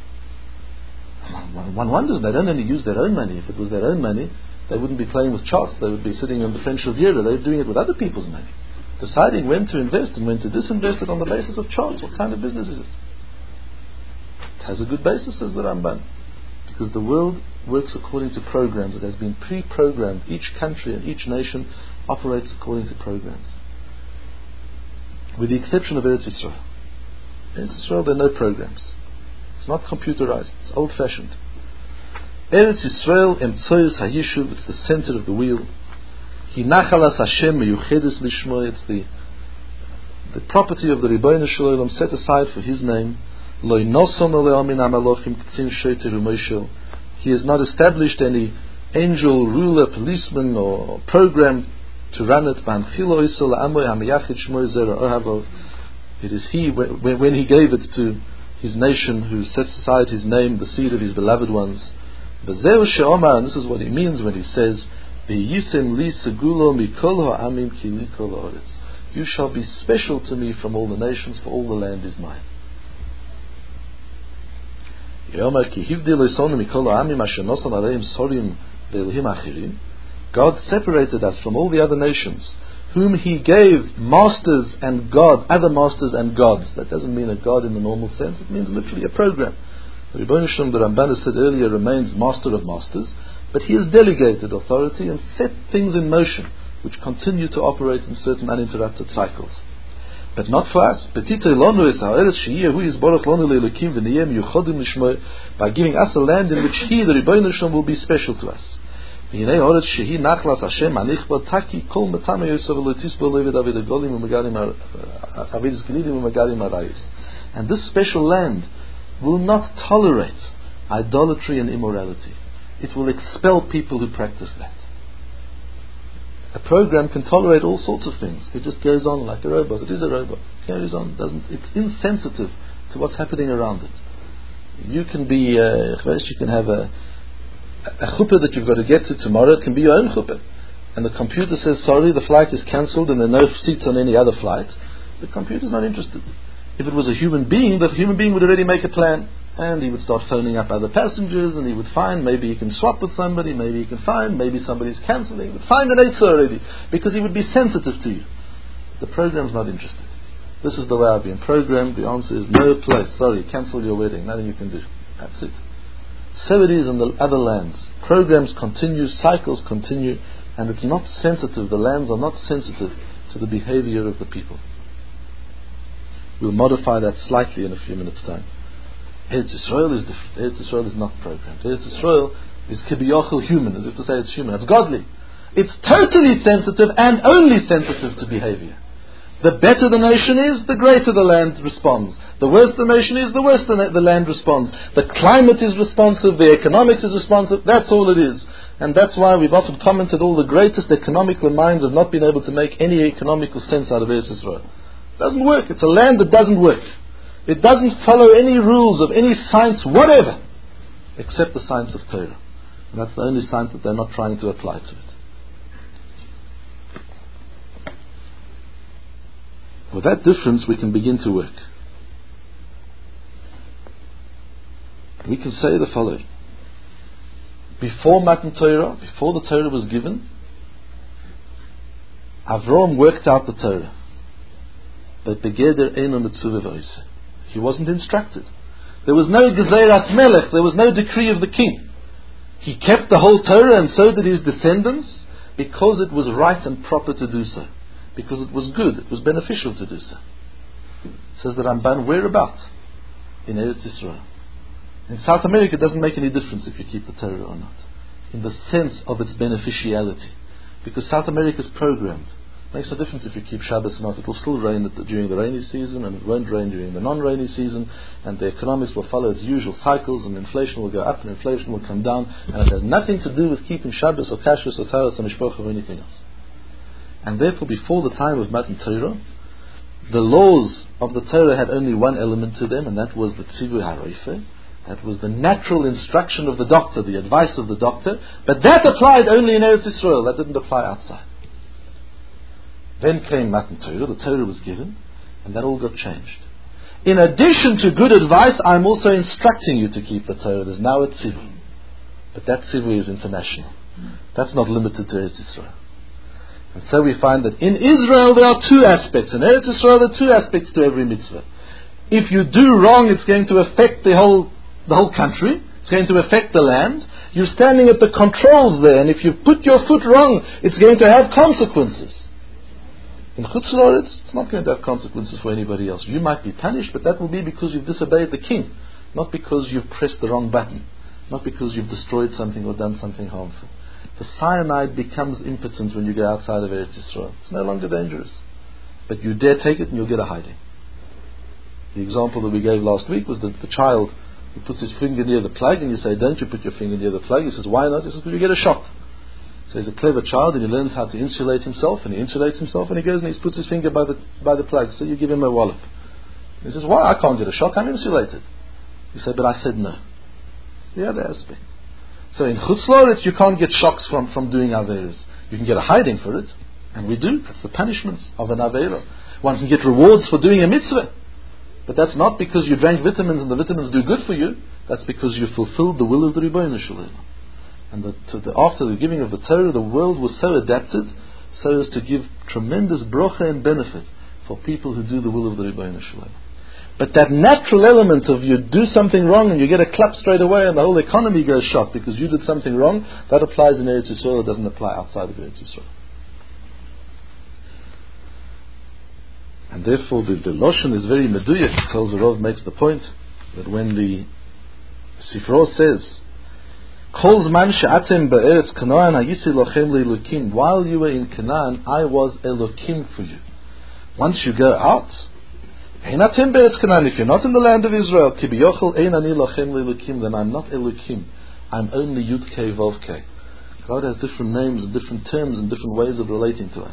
One wonders, they don't only use their own money. If it was their own money, they wouldn't be playing with charts. They would be sitting in the French Riviera. They're doing it with other people's money, deciding when to invest and when to disinvest it on the basis of charts. What kind of business is it? It has a good basis, says the Ramban, because the world works according to programs. It has been pre-programmed. Each country and each nation operates according to programs, with the exception of Eretz Yisrael. Eretz Yisrael, there are no programs. It's not computerized. It's old-fashioned. Eretz Yisrael, Emtsoyus HaYishuv, it's the center of the wheel. Hi Nachalas Hashem Meyuchedes Lishmo, it's the property of the Rebbeinu Shalom set aside for His name. Lo Nosom Ele'amin Amalochim K'tzim Shoter U'Moshel. He has not established any angel, ruler, policeman, or program to run it. B'Hanchilo Yisrael Amoy HaMeyachid Shmo Zera Ohavov. It is He, when He gave it to His nation, who sets aside His name, the seed of His beloved ones. B'Zeu She'omar, and this is what He means when He says, V'yisem li segulo mikol ha'amim ki li kol ha'oretz. You shall be special to me from all the nations, for all the land is mine. Ye'omar ki hivdi lo'isonu mikol ha'amim asher nosan aleim sorim ve'elohim achirim. God separated us from all the other nations, whom He gave masters and God, other masters and gods. That doesn't mean a God in the normal sense. It means literally a program. The Rebbeinu Shalom, the Ramban said earlier, remains master of masters, but He has delegated authority and set things in motion which continue to operate in certain uninterrupted cycles. But not for us. By giving us a land in which He, the Rebbeinu Shalom, will be special to us. And this special land will not tolerate idolatry and immorality. It will expel people who practice that. A program can tolerate all sorts of things. It just goes on like a robot. It is a robot. It carries on. It's insensitive to what's happening around it. You can be, you can have a chuppah that you've got to get to tomorrow. It can be your own chuppah. And the computer says, sorry, the flight is cancelled and there are no seats on any other flight. The computer's not interested. If it was a human being, the human being would already make a plan. And he would start phoning up other passengers, and he would find, maybe he can swap with somebody, maybe he can find, maybe somebody's cancelling. He would find an answer already, because he would be sensitive to you. The program's not interested. This is the way I've been programmed. The answer is no place. Sorry, cancel your wedding. Nothing you can do. That's it. So it is in the other lands. Programs continue, cycles continue, and it's not sensitive. The lands are not sensitive to the behavior of the people. We'll modify that slightly in a few minutes' time. Eretz Yisrael is different. Eretz Yisrael is not programmed. Eretz Yisrael is kibiyochel human, as if to say it's human. It's godly. It's totally sensitive and only sensitive to behavior. The better the nation is, the greater the land responds. The worse the nation is, the worse the land responds. The climate is responsive, the economics is responsive, that's all it is. And that's why we've often commented all the greatest economical minds have not been able to make any economical sense out of Eretz Yisrael. It doesn't work. It's a land that doesn't work. It doesn't follow any rules of any science, whatever, except the science of Torah. And that's the only science that they're not trying to apply to it. With that difference, we can begin to work. We can say the following. Before Matan Torah, before the Torah was given, Avram worked out the Torah. But begeder eino mitzvah v'oiseh. He wasn't instructed. There was no Gezeras Melech, there was no decree of the king. He kept the whole Torah, and so did his descendants, because it was right and proper to do so. Because it was good, it was beneficial to do so. It says that Ramban, whereabout? In Eretz Yisrael. In South America it doesn't make any difference if you keep the Torah or not, in the sense of its beneficiality. Because South America is programmed. It makes no difference if you keep Shabbos or not. It will still rain during the rainy season, and it won't rain during the non-rainy season, and the economics will follow its usual cycles, and inflation will go up and inflation will come down, and it has nothing to do with keeping Shabbos or Kashrus or Taras or Mishpocha or anything else. And therefore, before the time of Matan Torah, the laws of the Torah had only one element to them, and that was the Tzivui HaRoifeh. That was the natural instruction of the doctor, the advice of the doctor. But that applied only in Eretz Yisrael. That didn't apply outside. Then came Matan Torah, the Torah was given, and that all got changed. In addition to good advice, I'm also instructing you to keep the Torah. There's now a Tzivui. But that Tzivui is international. That's not limited to Eretz Yisrael. And so we find that in Israel there are two aspects. In Eretz Yisrael there are two aspects to every mitzvah. If you do wrong, it's going to affect the whole country. It's going to affect the land. You're standing at the controls there, and if you put your foot wrong, it's going to have consequences. In Chutz La'aretz, it's not going to have consequences for anybody else. You might be punished, but that will be because you've disobeyed the king, not because you've pressed the wrong button, not because you've destroyed something or done something harmful. The cyanide becomes impotent when you go outside of Eretz Yisrael. It's no longer dangerous. But you dare take it and you'll get a hiding. The example that we gave last week was the child who puts his finger near the plug, and you say, don't you put your finger near the plug. He says, why not? He says, because you get a shock. So he's a clever child, and he learns how to insulate himself, and he insulates himself, and he goes and he puts his finger by the plug. So you give him a wallop. He says, why? I can't get a shock, I'm insulated. You say, but I said no. It's the other aspect. So in Chutz La'aretz you can't get shocks from doing Averos. You can get a hiding for it, and we do. That's the punishments of an Avero. One can get rewards for doing a mitzvah. But that's not because you drank vitamins and the vitamins do good for you. That's because you fulfilled the will of the Ribono Shel Olam. And after the giving of the Torah, the world was so adapted so as to give tremendous bracha and benefit for people who do the will of the Ribono Shel Olam. But that natural element of you do something wrong and you get a clap straight away and the whole economy goes shot because you did something wrong, that applies in Eretz Yisrael, it doesn't apply outside of Eretz Yisrael. And therefore the Loshen is very meduyek. Tells the Rav, makes the point that when the Sifro says, Kol zman she'atem be'eretz Canaan hayisi lochem le'elokim, while you were in Canaan, I was Elokim for you. Once you go out, Einatem be'eretz Canaan, if you're not in the land of Israel, ki biyochel ein ani lochem le'elokim, then I'm not Elokim. I'm only Yud Kei Vav Kei. God has different names and different terms and different ways of relating to us.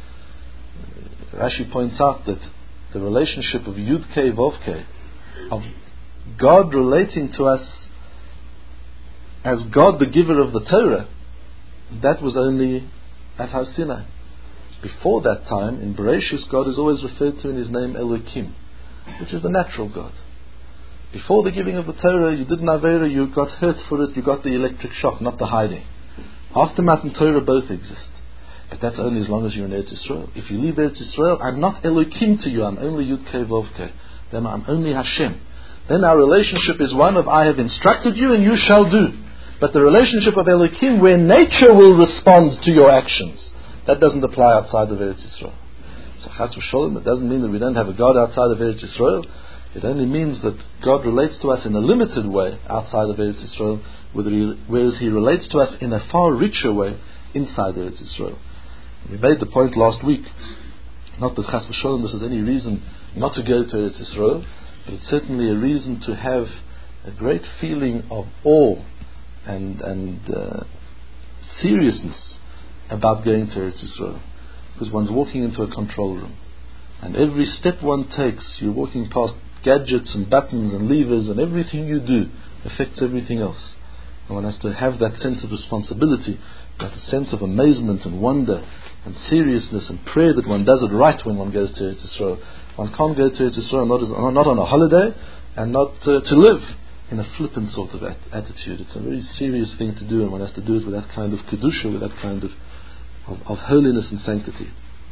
Rashi points out that the relationship of Yud Kei Vav Kei, of God relating to us as God the giver of the Torah, that was only at Har Sinai. Before that time, in Bereshis, God is always referred to in His name Elokim, which is the natural God. Before the giving of the Torah, you did an Avera, you got hurt for it, you got the electric shock, not the hiding. After Matan Torah, both exist. But that's only as long as you're in Eretz Yisrael. If you leave Eretz Yisrael, I'm not Elokim to you, I'm only Yud Kei Vav Kei. Then I'm only Hashem. Then our relationship is one of I have instructed you and you shall do. But the relationship of Elokim, where nature will respond to your actions, that doesn't apply outside of Eretz Yisrael. So Chas v'Sholom, it doesn't mean that we don't have a God outside of Eretz Yisrael. It only means that God relates to us in a limited way outside of Eretz Yisrael, whereas He relates to us in a far richer way inside Eretz Yisrael. We made the point last week Not that Chas v'Sholom this is any reason not to go to Eretz Yisrael, but it's certainly a reason to have a great feeling of awe and seriousness about going to Eretz Yisrael, because one's walking into a control room, and every step one takes, you're walking past gadgets and buttons and levers, and everything you do affects everything else. And one has to have that sense of responsibility, that sense of amazement and wonder and seriousness and prayer that one does it right when one goes to Eretz Yisrael. One can't go to Eretz Yisrael not on a holiday and not to live in a flippant sort of attitude. It's a very serious thing to do, and one has to do it with that kind of kedusha, with that kind of holiness and sanctity.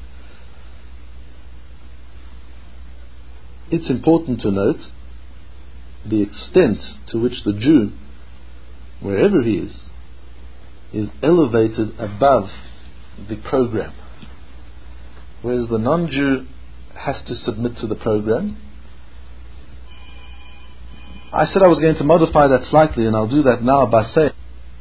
It's important to note the extent to which the Jew, wherever he is elevated above the program, whereas the non-Jew has to submit to the program. I said I was going to modify that slightly, and I'll do that now by saying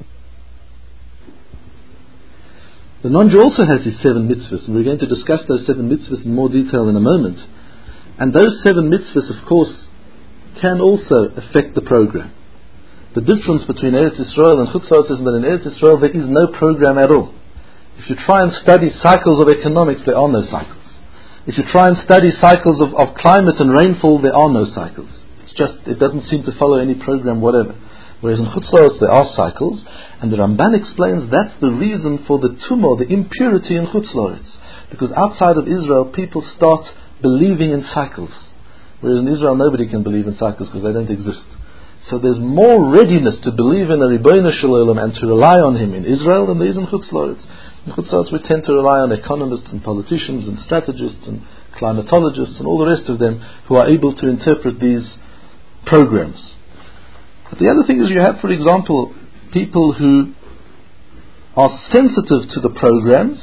the non-Jew also has his 7 mitzvahs, and we're going to discuss those 7 mitzvahs in more detail in a moment. And those 7 mitzvahs, of course, can also affect the program. The difference between Eretz Yisrael and Chutz La'aretz is that in Eretz Yisrael there is no program at all. If you try and study cycles of economics, there are no cycles. If you try and study cycles of climate and rainfall, there are no cycles. It doesn't seem to follow any program whatever. Whereas in Chutz La'aretz there are cycles, and the Ramban explains that's the reason for the tumor, the impurity in Chutz La'aretz. Because outside of Israel, people start believing in cycles. Whereas in Israel, nobody can believe in cycles because they don't exist. So there's more readiness to believe in a Ribono Shel Olam and to rely on him in Israel than there is in Chutz La'aretz. In Chutz La'aretz we tend to rely on economists and politicians and strategists and climatologists and all the rest of them who are able to interpret these programs. But the other thing is you have, for example, people who are sensitive to the programs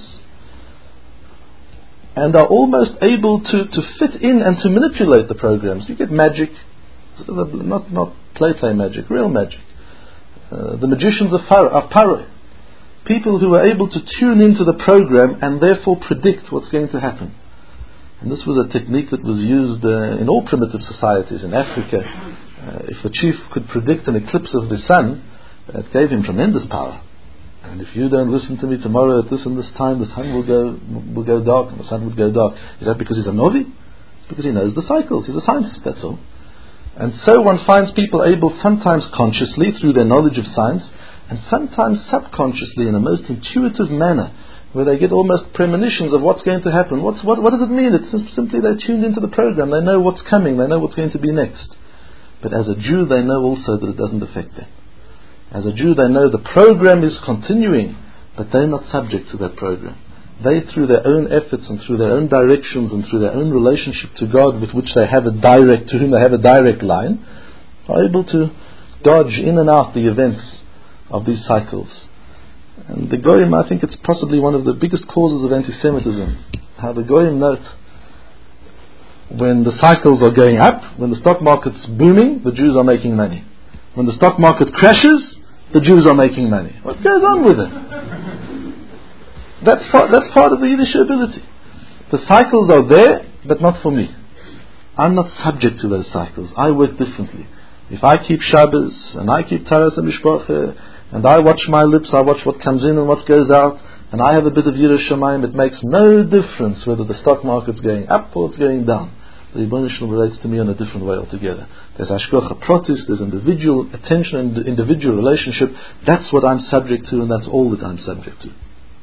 and are almost able to fit in and to manipulate the programs. You get magic, not play magic, real magic. The magicians of Paro. People who are able to tune into the program and therefore predict what's going to happen. And this was a technique that was used in all primitive societies in Africa. If the chief could predict an eclipse of the sun, it gave him tremendous power. And if you don't listen to me tomorrow at this and this time, the sun will go dark, and the sun would go dark. Is that because he's a novi? It's because he knows the cycles. He's a scientist, that's all. And so one finds people able, sometimes consciously through their knowledge of science, and sometimes subconsciously in a most intuitive manner, where they get almost premonitions of what's going to happen. What does it mean? It's simply they're tuned into the program. They know what's coming. They know what's going to be next. But as a Jew, they know also that it doesn't affect them. As a Jew, they know the program is continuing, but they're not subject to that program. They, through their own efforts and through their own directions and through their own relationship to God, with which they have to whom they have a direct line, are able to dodge in and out the events of these cycles. And the Goyim, I think it's possibly one of the biggest causes of anti-Semitism. How the Goyim note, when the cycles are going up, when the stock market's booming, the Jews are making money. When the stock market crashes, the Jews are making money. What goes on with it? That's part of the Yiddish ability. The cycles are there, but not for me. I'm not subject to those cycles. I work differently. If I keep Shabbos, and I keep Taras and Mishpacha, and I watch my lips, I watch what comes in and what goes out, and I have a bit of Yiras Shamayim, it makes no difference whether the stock market's going up or it's going down. The Ribono Shel Olam relates to me in a different way altogether. There's Hashgacha Pratis, there's individual attention and individual relationship. That's what I'm subject to, and that's all that I'm subject to.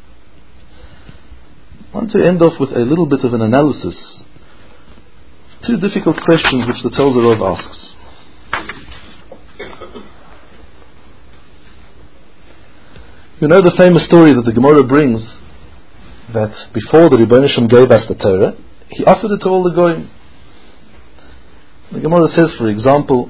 I want to end off with a little bit of an analysis. 2 difficult questions which the Tolzer Rov asks. You know the famous story that the Gemara brings, that before the Ribono Shel Olam gave us the Torah, he offered it to all the Goyim. The Gemara says, for example,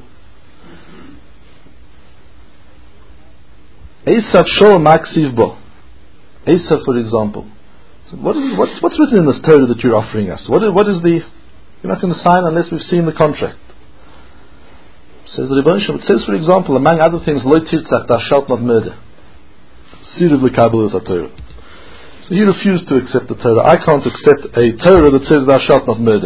Esav Shol Maksiv Bo. Esav, for example. So what's written in this Torah that you're offering us? What is the... You're not going to sign unless we've seen the contract. Says the Ribono Shel Olam, it says, for example, among other things, Lo Tirtzach, thou shalt not murder. Sirav L'Kabel is a Torah. So So he refused to accept the Torah. I can't accept a Torah that says thou shalt not murder.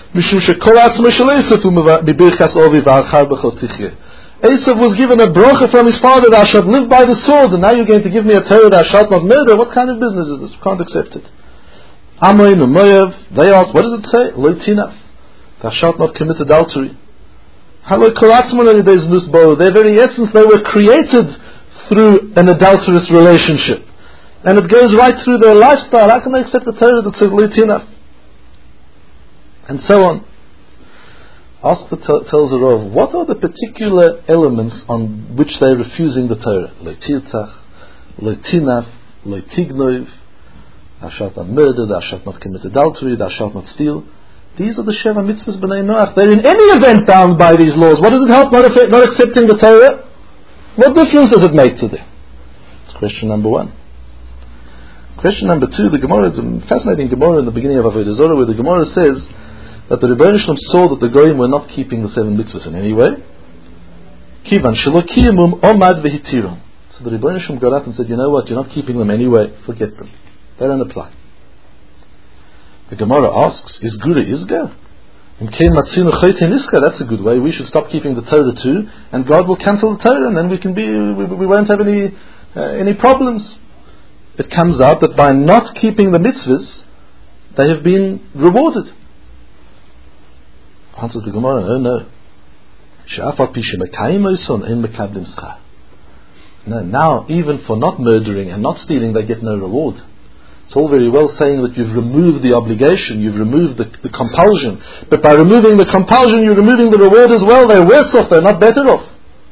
Esav was given a bracha from his father, thou shalt live by the sword, and now you're going to give me a Torah, thou shalt not murder. What kind of business is this? We can't accept it. Amoin and Moav, they asked, what does it say? Lo tinaf, thou shalt not commit adultery. Their very essence, they were created through an adulterous relationship. And it goes right through their lifestyle. How can they accept a Torah that says Lo tinaf? And so on. Ask tells the Rav, what are the particular elements on which they are refusing the Torah? Lo tirtzach, lo tinaf, lo tignov, thou shalt not murder, thou shalt not commit adultery, thou shalt not steal. These are the Sheva mitzvahs b'nei Noach. They're in any event bound by these laws. What does it help not accepting the Torah? What difference does it make to them? That's question number one. Question number two, the Gemara is a fascinating Gemara in the beginning of Avodah Zorah, where the Gemara says that the Rebbeinu Shalom saw that the Goyim were not keeping the 7 mitzvahs in any way. Kivan shelo kiyamum omad v'hitiron. So the Rebbeinu Shalom got up and said, you know what, you're not keeping them anyway, forget them. They don't apply. The Gemara asks, is Gura Isga? That's a good way. We should stop keeping the Torah too, and God will cancel the Torah, and then we won't have any problems. It comes out that by not keeping the mitzvahs, they have been rewarded. Answers the Gemara, oh no. No, now even for not murdering and not stealing, they get no reward. It's all very well saying that you've removed the obligation, you've removed the compulsion, but by removing the compulsion, you're removing the reward as well. They're worse off, they're not better off.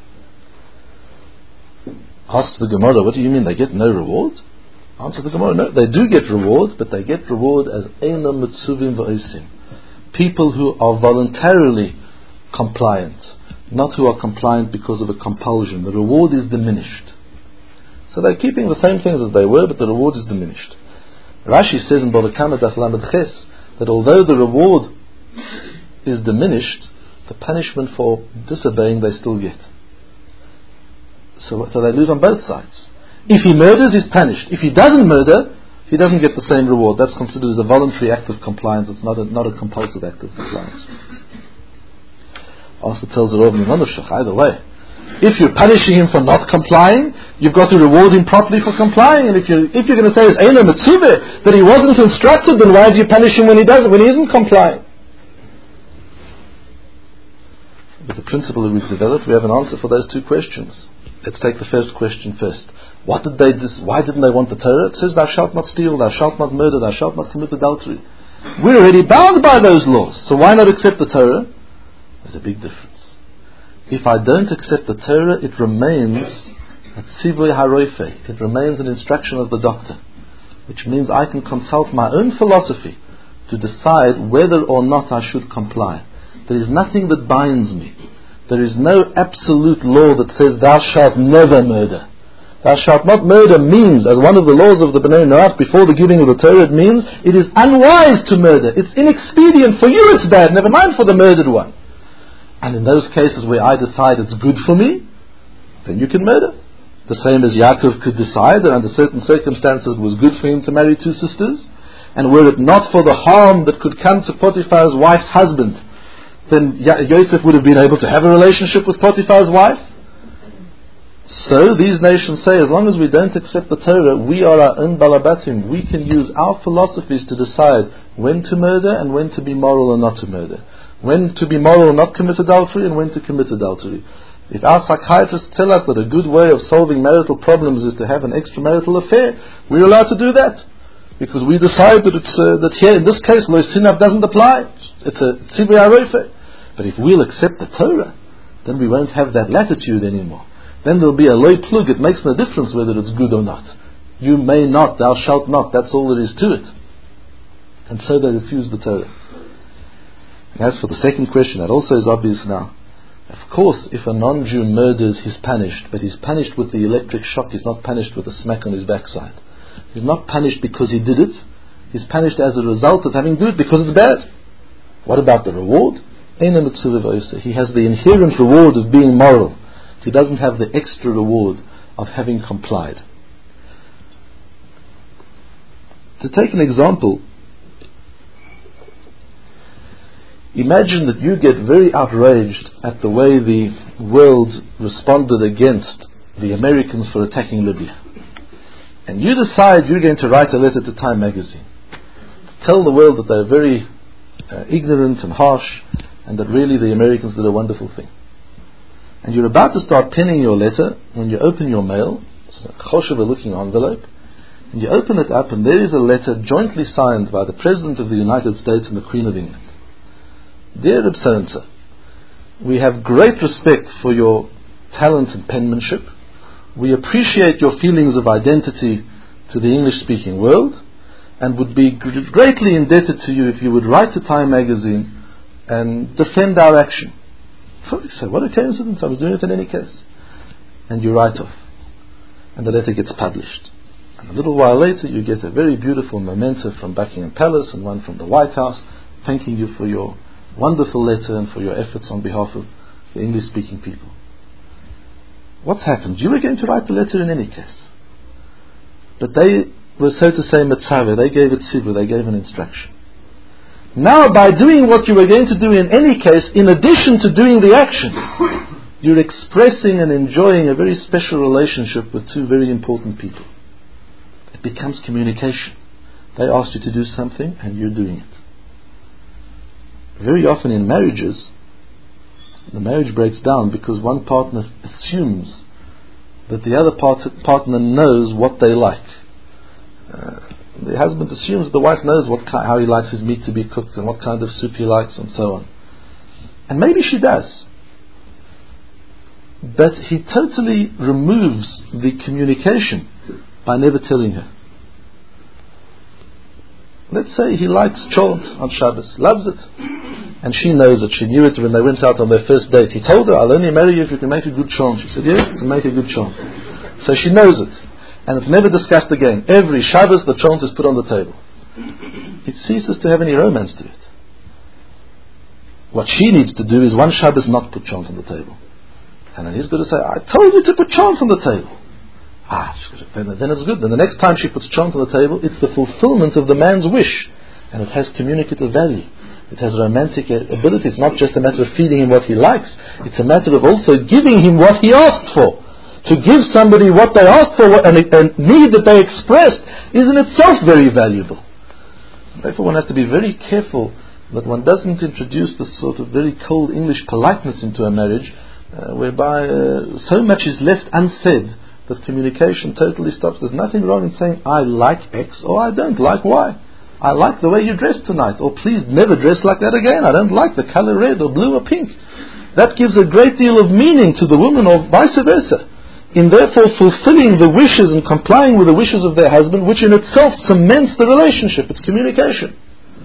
Ask the Gemara, what do you mean they get no reward? Answer the Gemara, no, they do get reward, but they get reward as Eina Mitzuvim V'Osim. People who are voluntarily compliant, not who are compliant because of a compulsion. The reward is diminished. So they're keeping the same things as they were, but the reward is diminished. Rashi says in Bava Kama Daf Lamed Ches that although the reward is diminished, the punishment for disobeying they still get. So they lose on both sides. If he murders, he's punished. If he doesn't murder, he doesn't get the same reward. That's considered as a voluntary act of compliance. It's not a compulsive act of compliance. Also tells the Rav Mimanushach, either way. If you're punishing him for not complying, you've got to reward him properly for complying. And if you're going to say it's Eina Mitzuvah, that he wasn't instructed, then why do you punish him when he isn't complying? But the principle that we've developed, we have an answer for those two questions. Let's take the first question first. Why didn't they want the Torah? It says, thou shalt not steal, thou shalt not murder, thou shalt not commit adultery. We're already bound by those laws, so why not accept the Torah? There's a big difference. If I don't accept the Torah, it remains a tzivui haroife. It remains an instruction of the doctor, which means I can consult my own philosophy to decide whether or not I should comply. There is nothing that binds me. There is no absolute law that says thou shalt never murder. Thou shalt not murder means, as one of the laws of the Bnei Noach before the giving of the Torah, it means it is unwise to murder. It's inexpedient. For you it's bad, never mind for the murdered one. And in those cases where I decide it's good for me, then you can murder. The same as Yaakov could decide that under certain circumstances it was good for him to marry 2 sisters, and were it not for the harm that could come to Potiphar's wife's husband, then Yosef would have been able to have a relationship with Potiphar's wife. So these nations say, as long as we don't accept the Torah, we are our own balabatim. We can use our philosophies to decide when to murder and when to be moral or not to murder. When to be moral and not commit adultery, and when to commit adultery. If our psychiatrists tell us that a good way of solving marital problems is to have an extramarital affair, we're allowed to do that. Because we decide that here, in this case, lo sinav doesn't apply. It's a tzivui haroife. But if we'll accept the Torah, then we won't have that latitude anymore. Then there'll be a loy plug. It makes no difference whether it's good or not. You may not, thou shalt not. That's all there is to it. And so they refuse the Torah. And as for the second question, that also is obvious now. Of course, if a non-Jew murders, he's punished. But he's punished with the electric shock. He's not punished with a smack on his backside. He's not punished because he did it. He's punished as a result of having done it because it's bad. What about the reward? He has the inherent reward of being moral. He doesn't have the extra reward of having complied. To take an example, imagine that you get very outraged at the way the world responded against the Americans for attacking Libya. And you decide you're going to write a letter to Time magazine to tell the world that they're very ignorant and harsh, and that really the Americans did a wonderful thing. And you're about to start penning your letter when you open your mail. It's a choshev looking envelope, and you open it up, and there is a letter jointly signed by the President of the United States and the Queen of England. Dear Reb So-and-so, we have great respect for your talent and penmanship. We appreciate your feelings of identity to the English-speaking world, and would be greatly indebted to you if you would write to Time magazine and defend our action. So what a coincidence, I was doing it in any case. And you write off, and the letter gets published. And a little while later you get a very beautiful memento from Buckingham Palace and one from the White House thanking you for your wonderful letter and for your efforts on behalf of the English-speaking people. What's happened? You were going to write the letter in any case. But they were, so to say, mitzvah. They gave it tzivur, they gave an instruction. Now, by doing what you were going to do in any case, in addition to doing the action, you're expressing and enjoying a very special relationship with two very important people. It becomes communication. They asked you to do something and you're doing it. Very often in marriages, the marriage breaks down because one partner assumes that the other partner knows what they like. The husband assumes the wife knows how he likes his meat to be cooked and what kind of soup he likes and so on. And maybe she does. But he totally removes the communication by never telling her. Let's say he likes chant on Shabbos, loves it. And she knows it. She knew it when they went out on their first date. He told her, I'll only marry you if you can make a good chant. She said, yes, I can make a good chant. So she knows it. And it's never discussed again. Every Shabbos the chant is put on the table. It ceases to have any romance to it. What she needs to do is one Shabbos not put chant on the table. And then he's going to say, I told you to put chant on the table. Then it's good. Then the next time she puts chant on the table, it's the fulfillment of the man's wish. And it has communicative value. It has romantic ability. It's not just a matter of feeding him what he likes. It's a matter of also giving him what he asked for. To give somebody what they asked for and a need that they expressed is in itself very valuable. Therefore one has to be very careful that one doesn't introduce this sort of very cold English politeness into a marriage whereby so much is left unsaid that communication totally stops. There's nothing wrong in saying, I like X or I don't like Y. I like the way you dressed tonight, or please never dress like that again. I don't like the color red or blue or pink. That gives a great deal of meaning to the woman, or vice versa, in therefore fulfilling the wishes and complying with the wishes of their husband, which in itself cements the relationship. It's communication.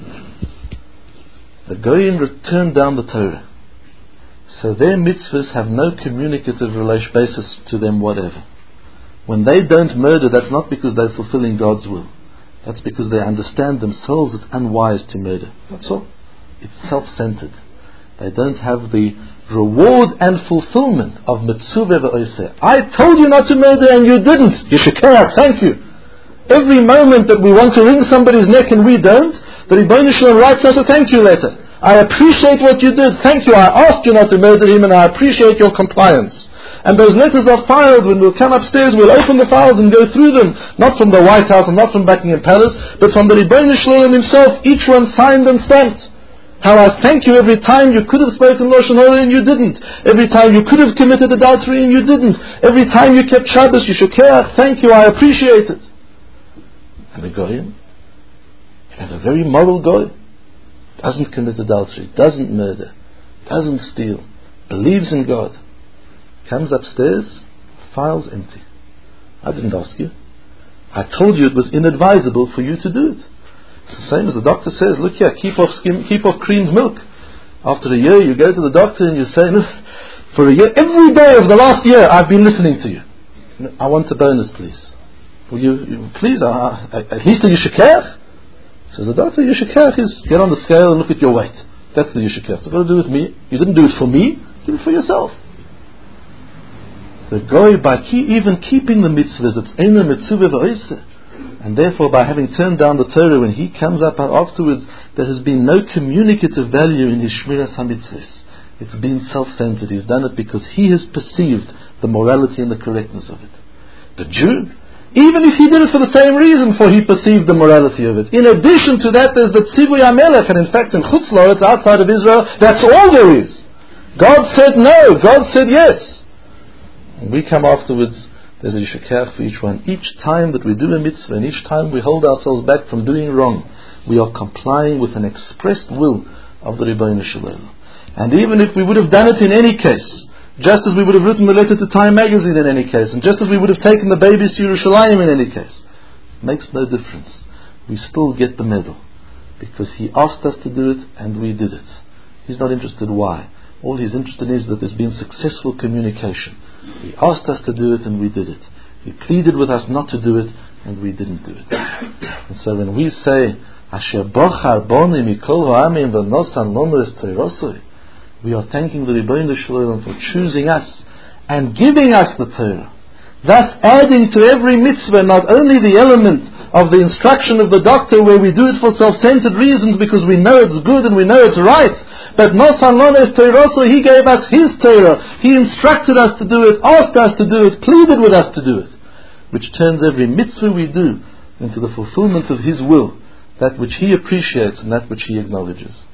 The Goyim turned down the Torah, so their mitzvahs have no communicative basis to them whatever. When they don't murder, that's not because they're fulfilling God's will. That's because they understand themselves it's unwise to murder. That's all. It's self-centered. They don't have the reward and fulfillment of mitzvah v'oseh. I told you not to murder and you didn't. Yeshikeach, thank you. Every moment that we want to wring somebody's neck and we don't, the Rebbeinu Shalom writes us a thank you letter. I appreciate what you did. Thank you. I asked you not to murder him and I appreciate your compliance. And those letters are filed. When we'll come upstairs, we'll open the files and go through them. Not from the White House and not from Buckingham Palace, but from the Rebbeinu Shalom himself, each one signed and stamped. How I thank you every time you could have spoken Lashon Hara and you didn't. Every time you could have committed adultery and you didn't. Every time you kept Shabbos, Yeshikeach, thank you, I appreciate it. And the Goyim, you have a very moral Goy, doesn't commit adultery, doesn't murder, doesn't steal, believes in God. Comes upstairs, file's empty. I didn't ask you. I told you it was inadvisable for you to do it. It's the same as the doctor says, look here, keep off creamed milk. After a year you go to the doctor and you say, look, for a year, every day of the last year I've been listening to you. I want a bonus, please. Will you please, at least a Yeshikeach? Says the doctor, Yeshikeach is get on the scale and look at your weight. That's the Yeshikeach. It's got to do with me. You didn't do it for me, do it for yourself. The Goy, by even keeping the mitzvahs, it's Eina Mitzvah V'Oiseh, And therefore, by having turned down the Torah, when he comes up afterwards, there has been no communicative value in his Shmiras HaMitzvahs. It's been self-centered. He's done it because he has perceived the morality and the correctness of it. The Jew, even if he did it for the same reason, for he perceived the morality of it. In addition to that, there's the Tzivui HaMelech, and in fact in Chutz La'aretz, outside of Israel, that's all there is. God said no, God said yes. And we come afterwards, there's a yishakach for each one. Each time that we do a mitzvah, and each time we hold ourselves back from doing wrong, we are complying with an expressed will of the Rebbeinu Shalom. And even if we would have done it in any case, just as we would have written the letter to Time magazine in any case, and just as we would have taken the babies to Yerushalayim in any case, makes no difference. We still get the medal, because he asked us to do it and we did it. He's not interested why. All he's interested in is that there's been successful communication. He asked us to do it and we did it. He pleaded with us not to do it and we didn't do it. And so when we say Asher Bochar Boni Mikol Ha'amim V'Nosan Lonu Es Toirosoi, we are thanking the Rebbeinu Shalom for choosing us and giving us the Torah, thus adding to every mitzvah not only the element of the instruction of the doctor where we do it for self-centered reasons because we know it's good and we know it's right, but Nosan Lonu Es Toirosoi, he gave us his Torah, he instructed us to do it, asked us to do it, pleaded with us to do it, which turns every mitzvah we do into the fulfillment of his will, that which he appreciates and that which he acknowledges.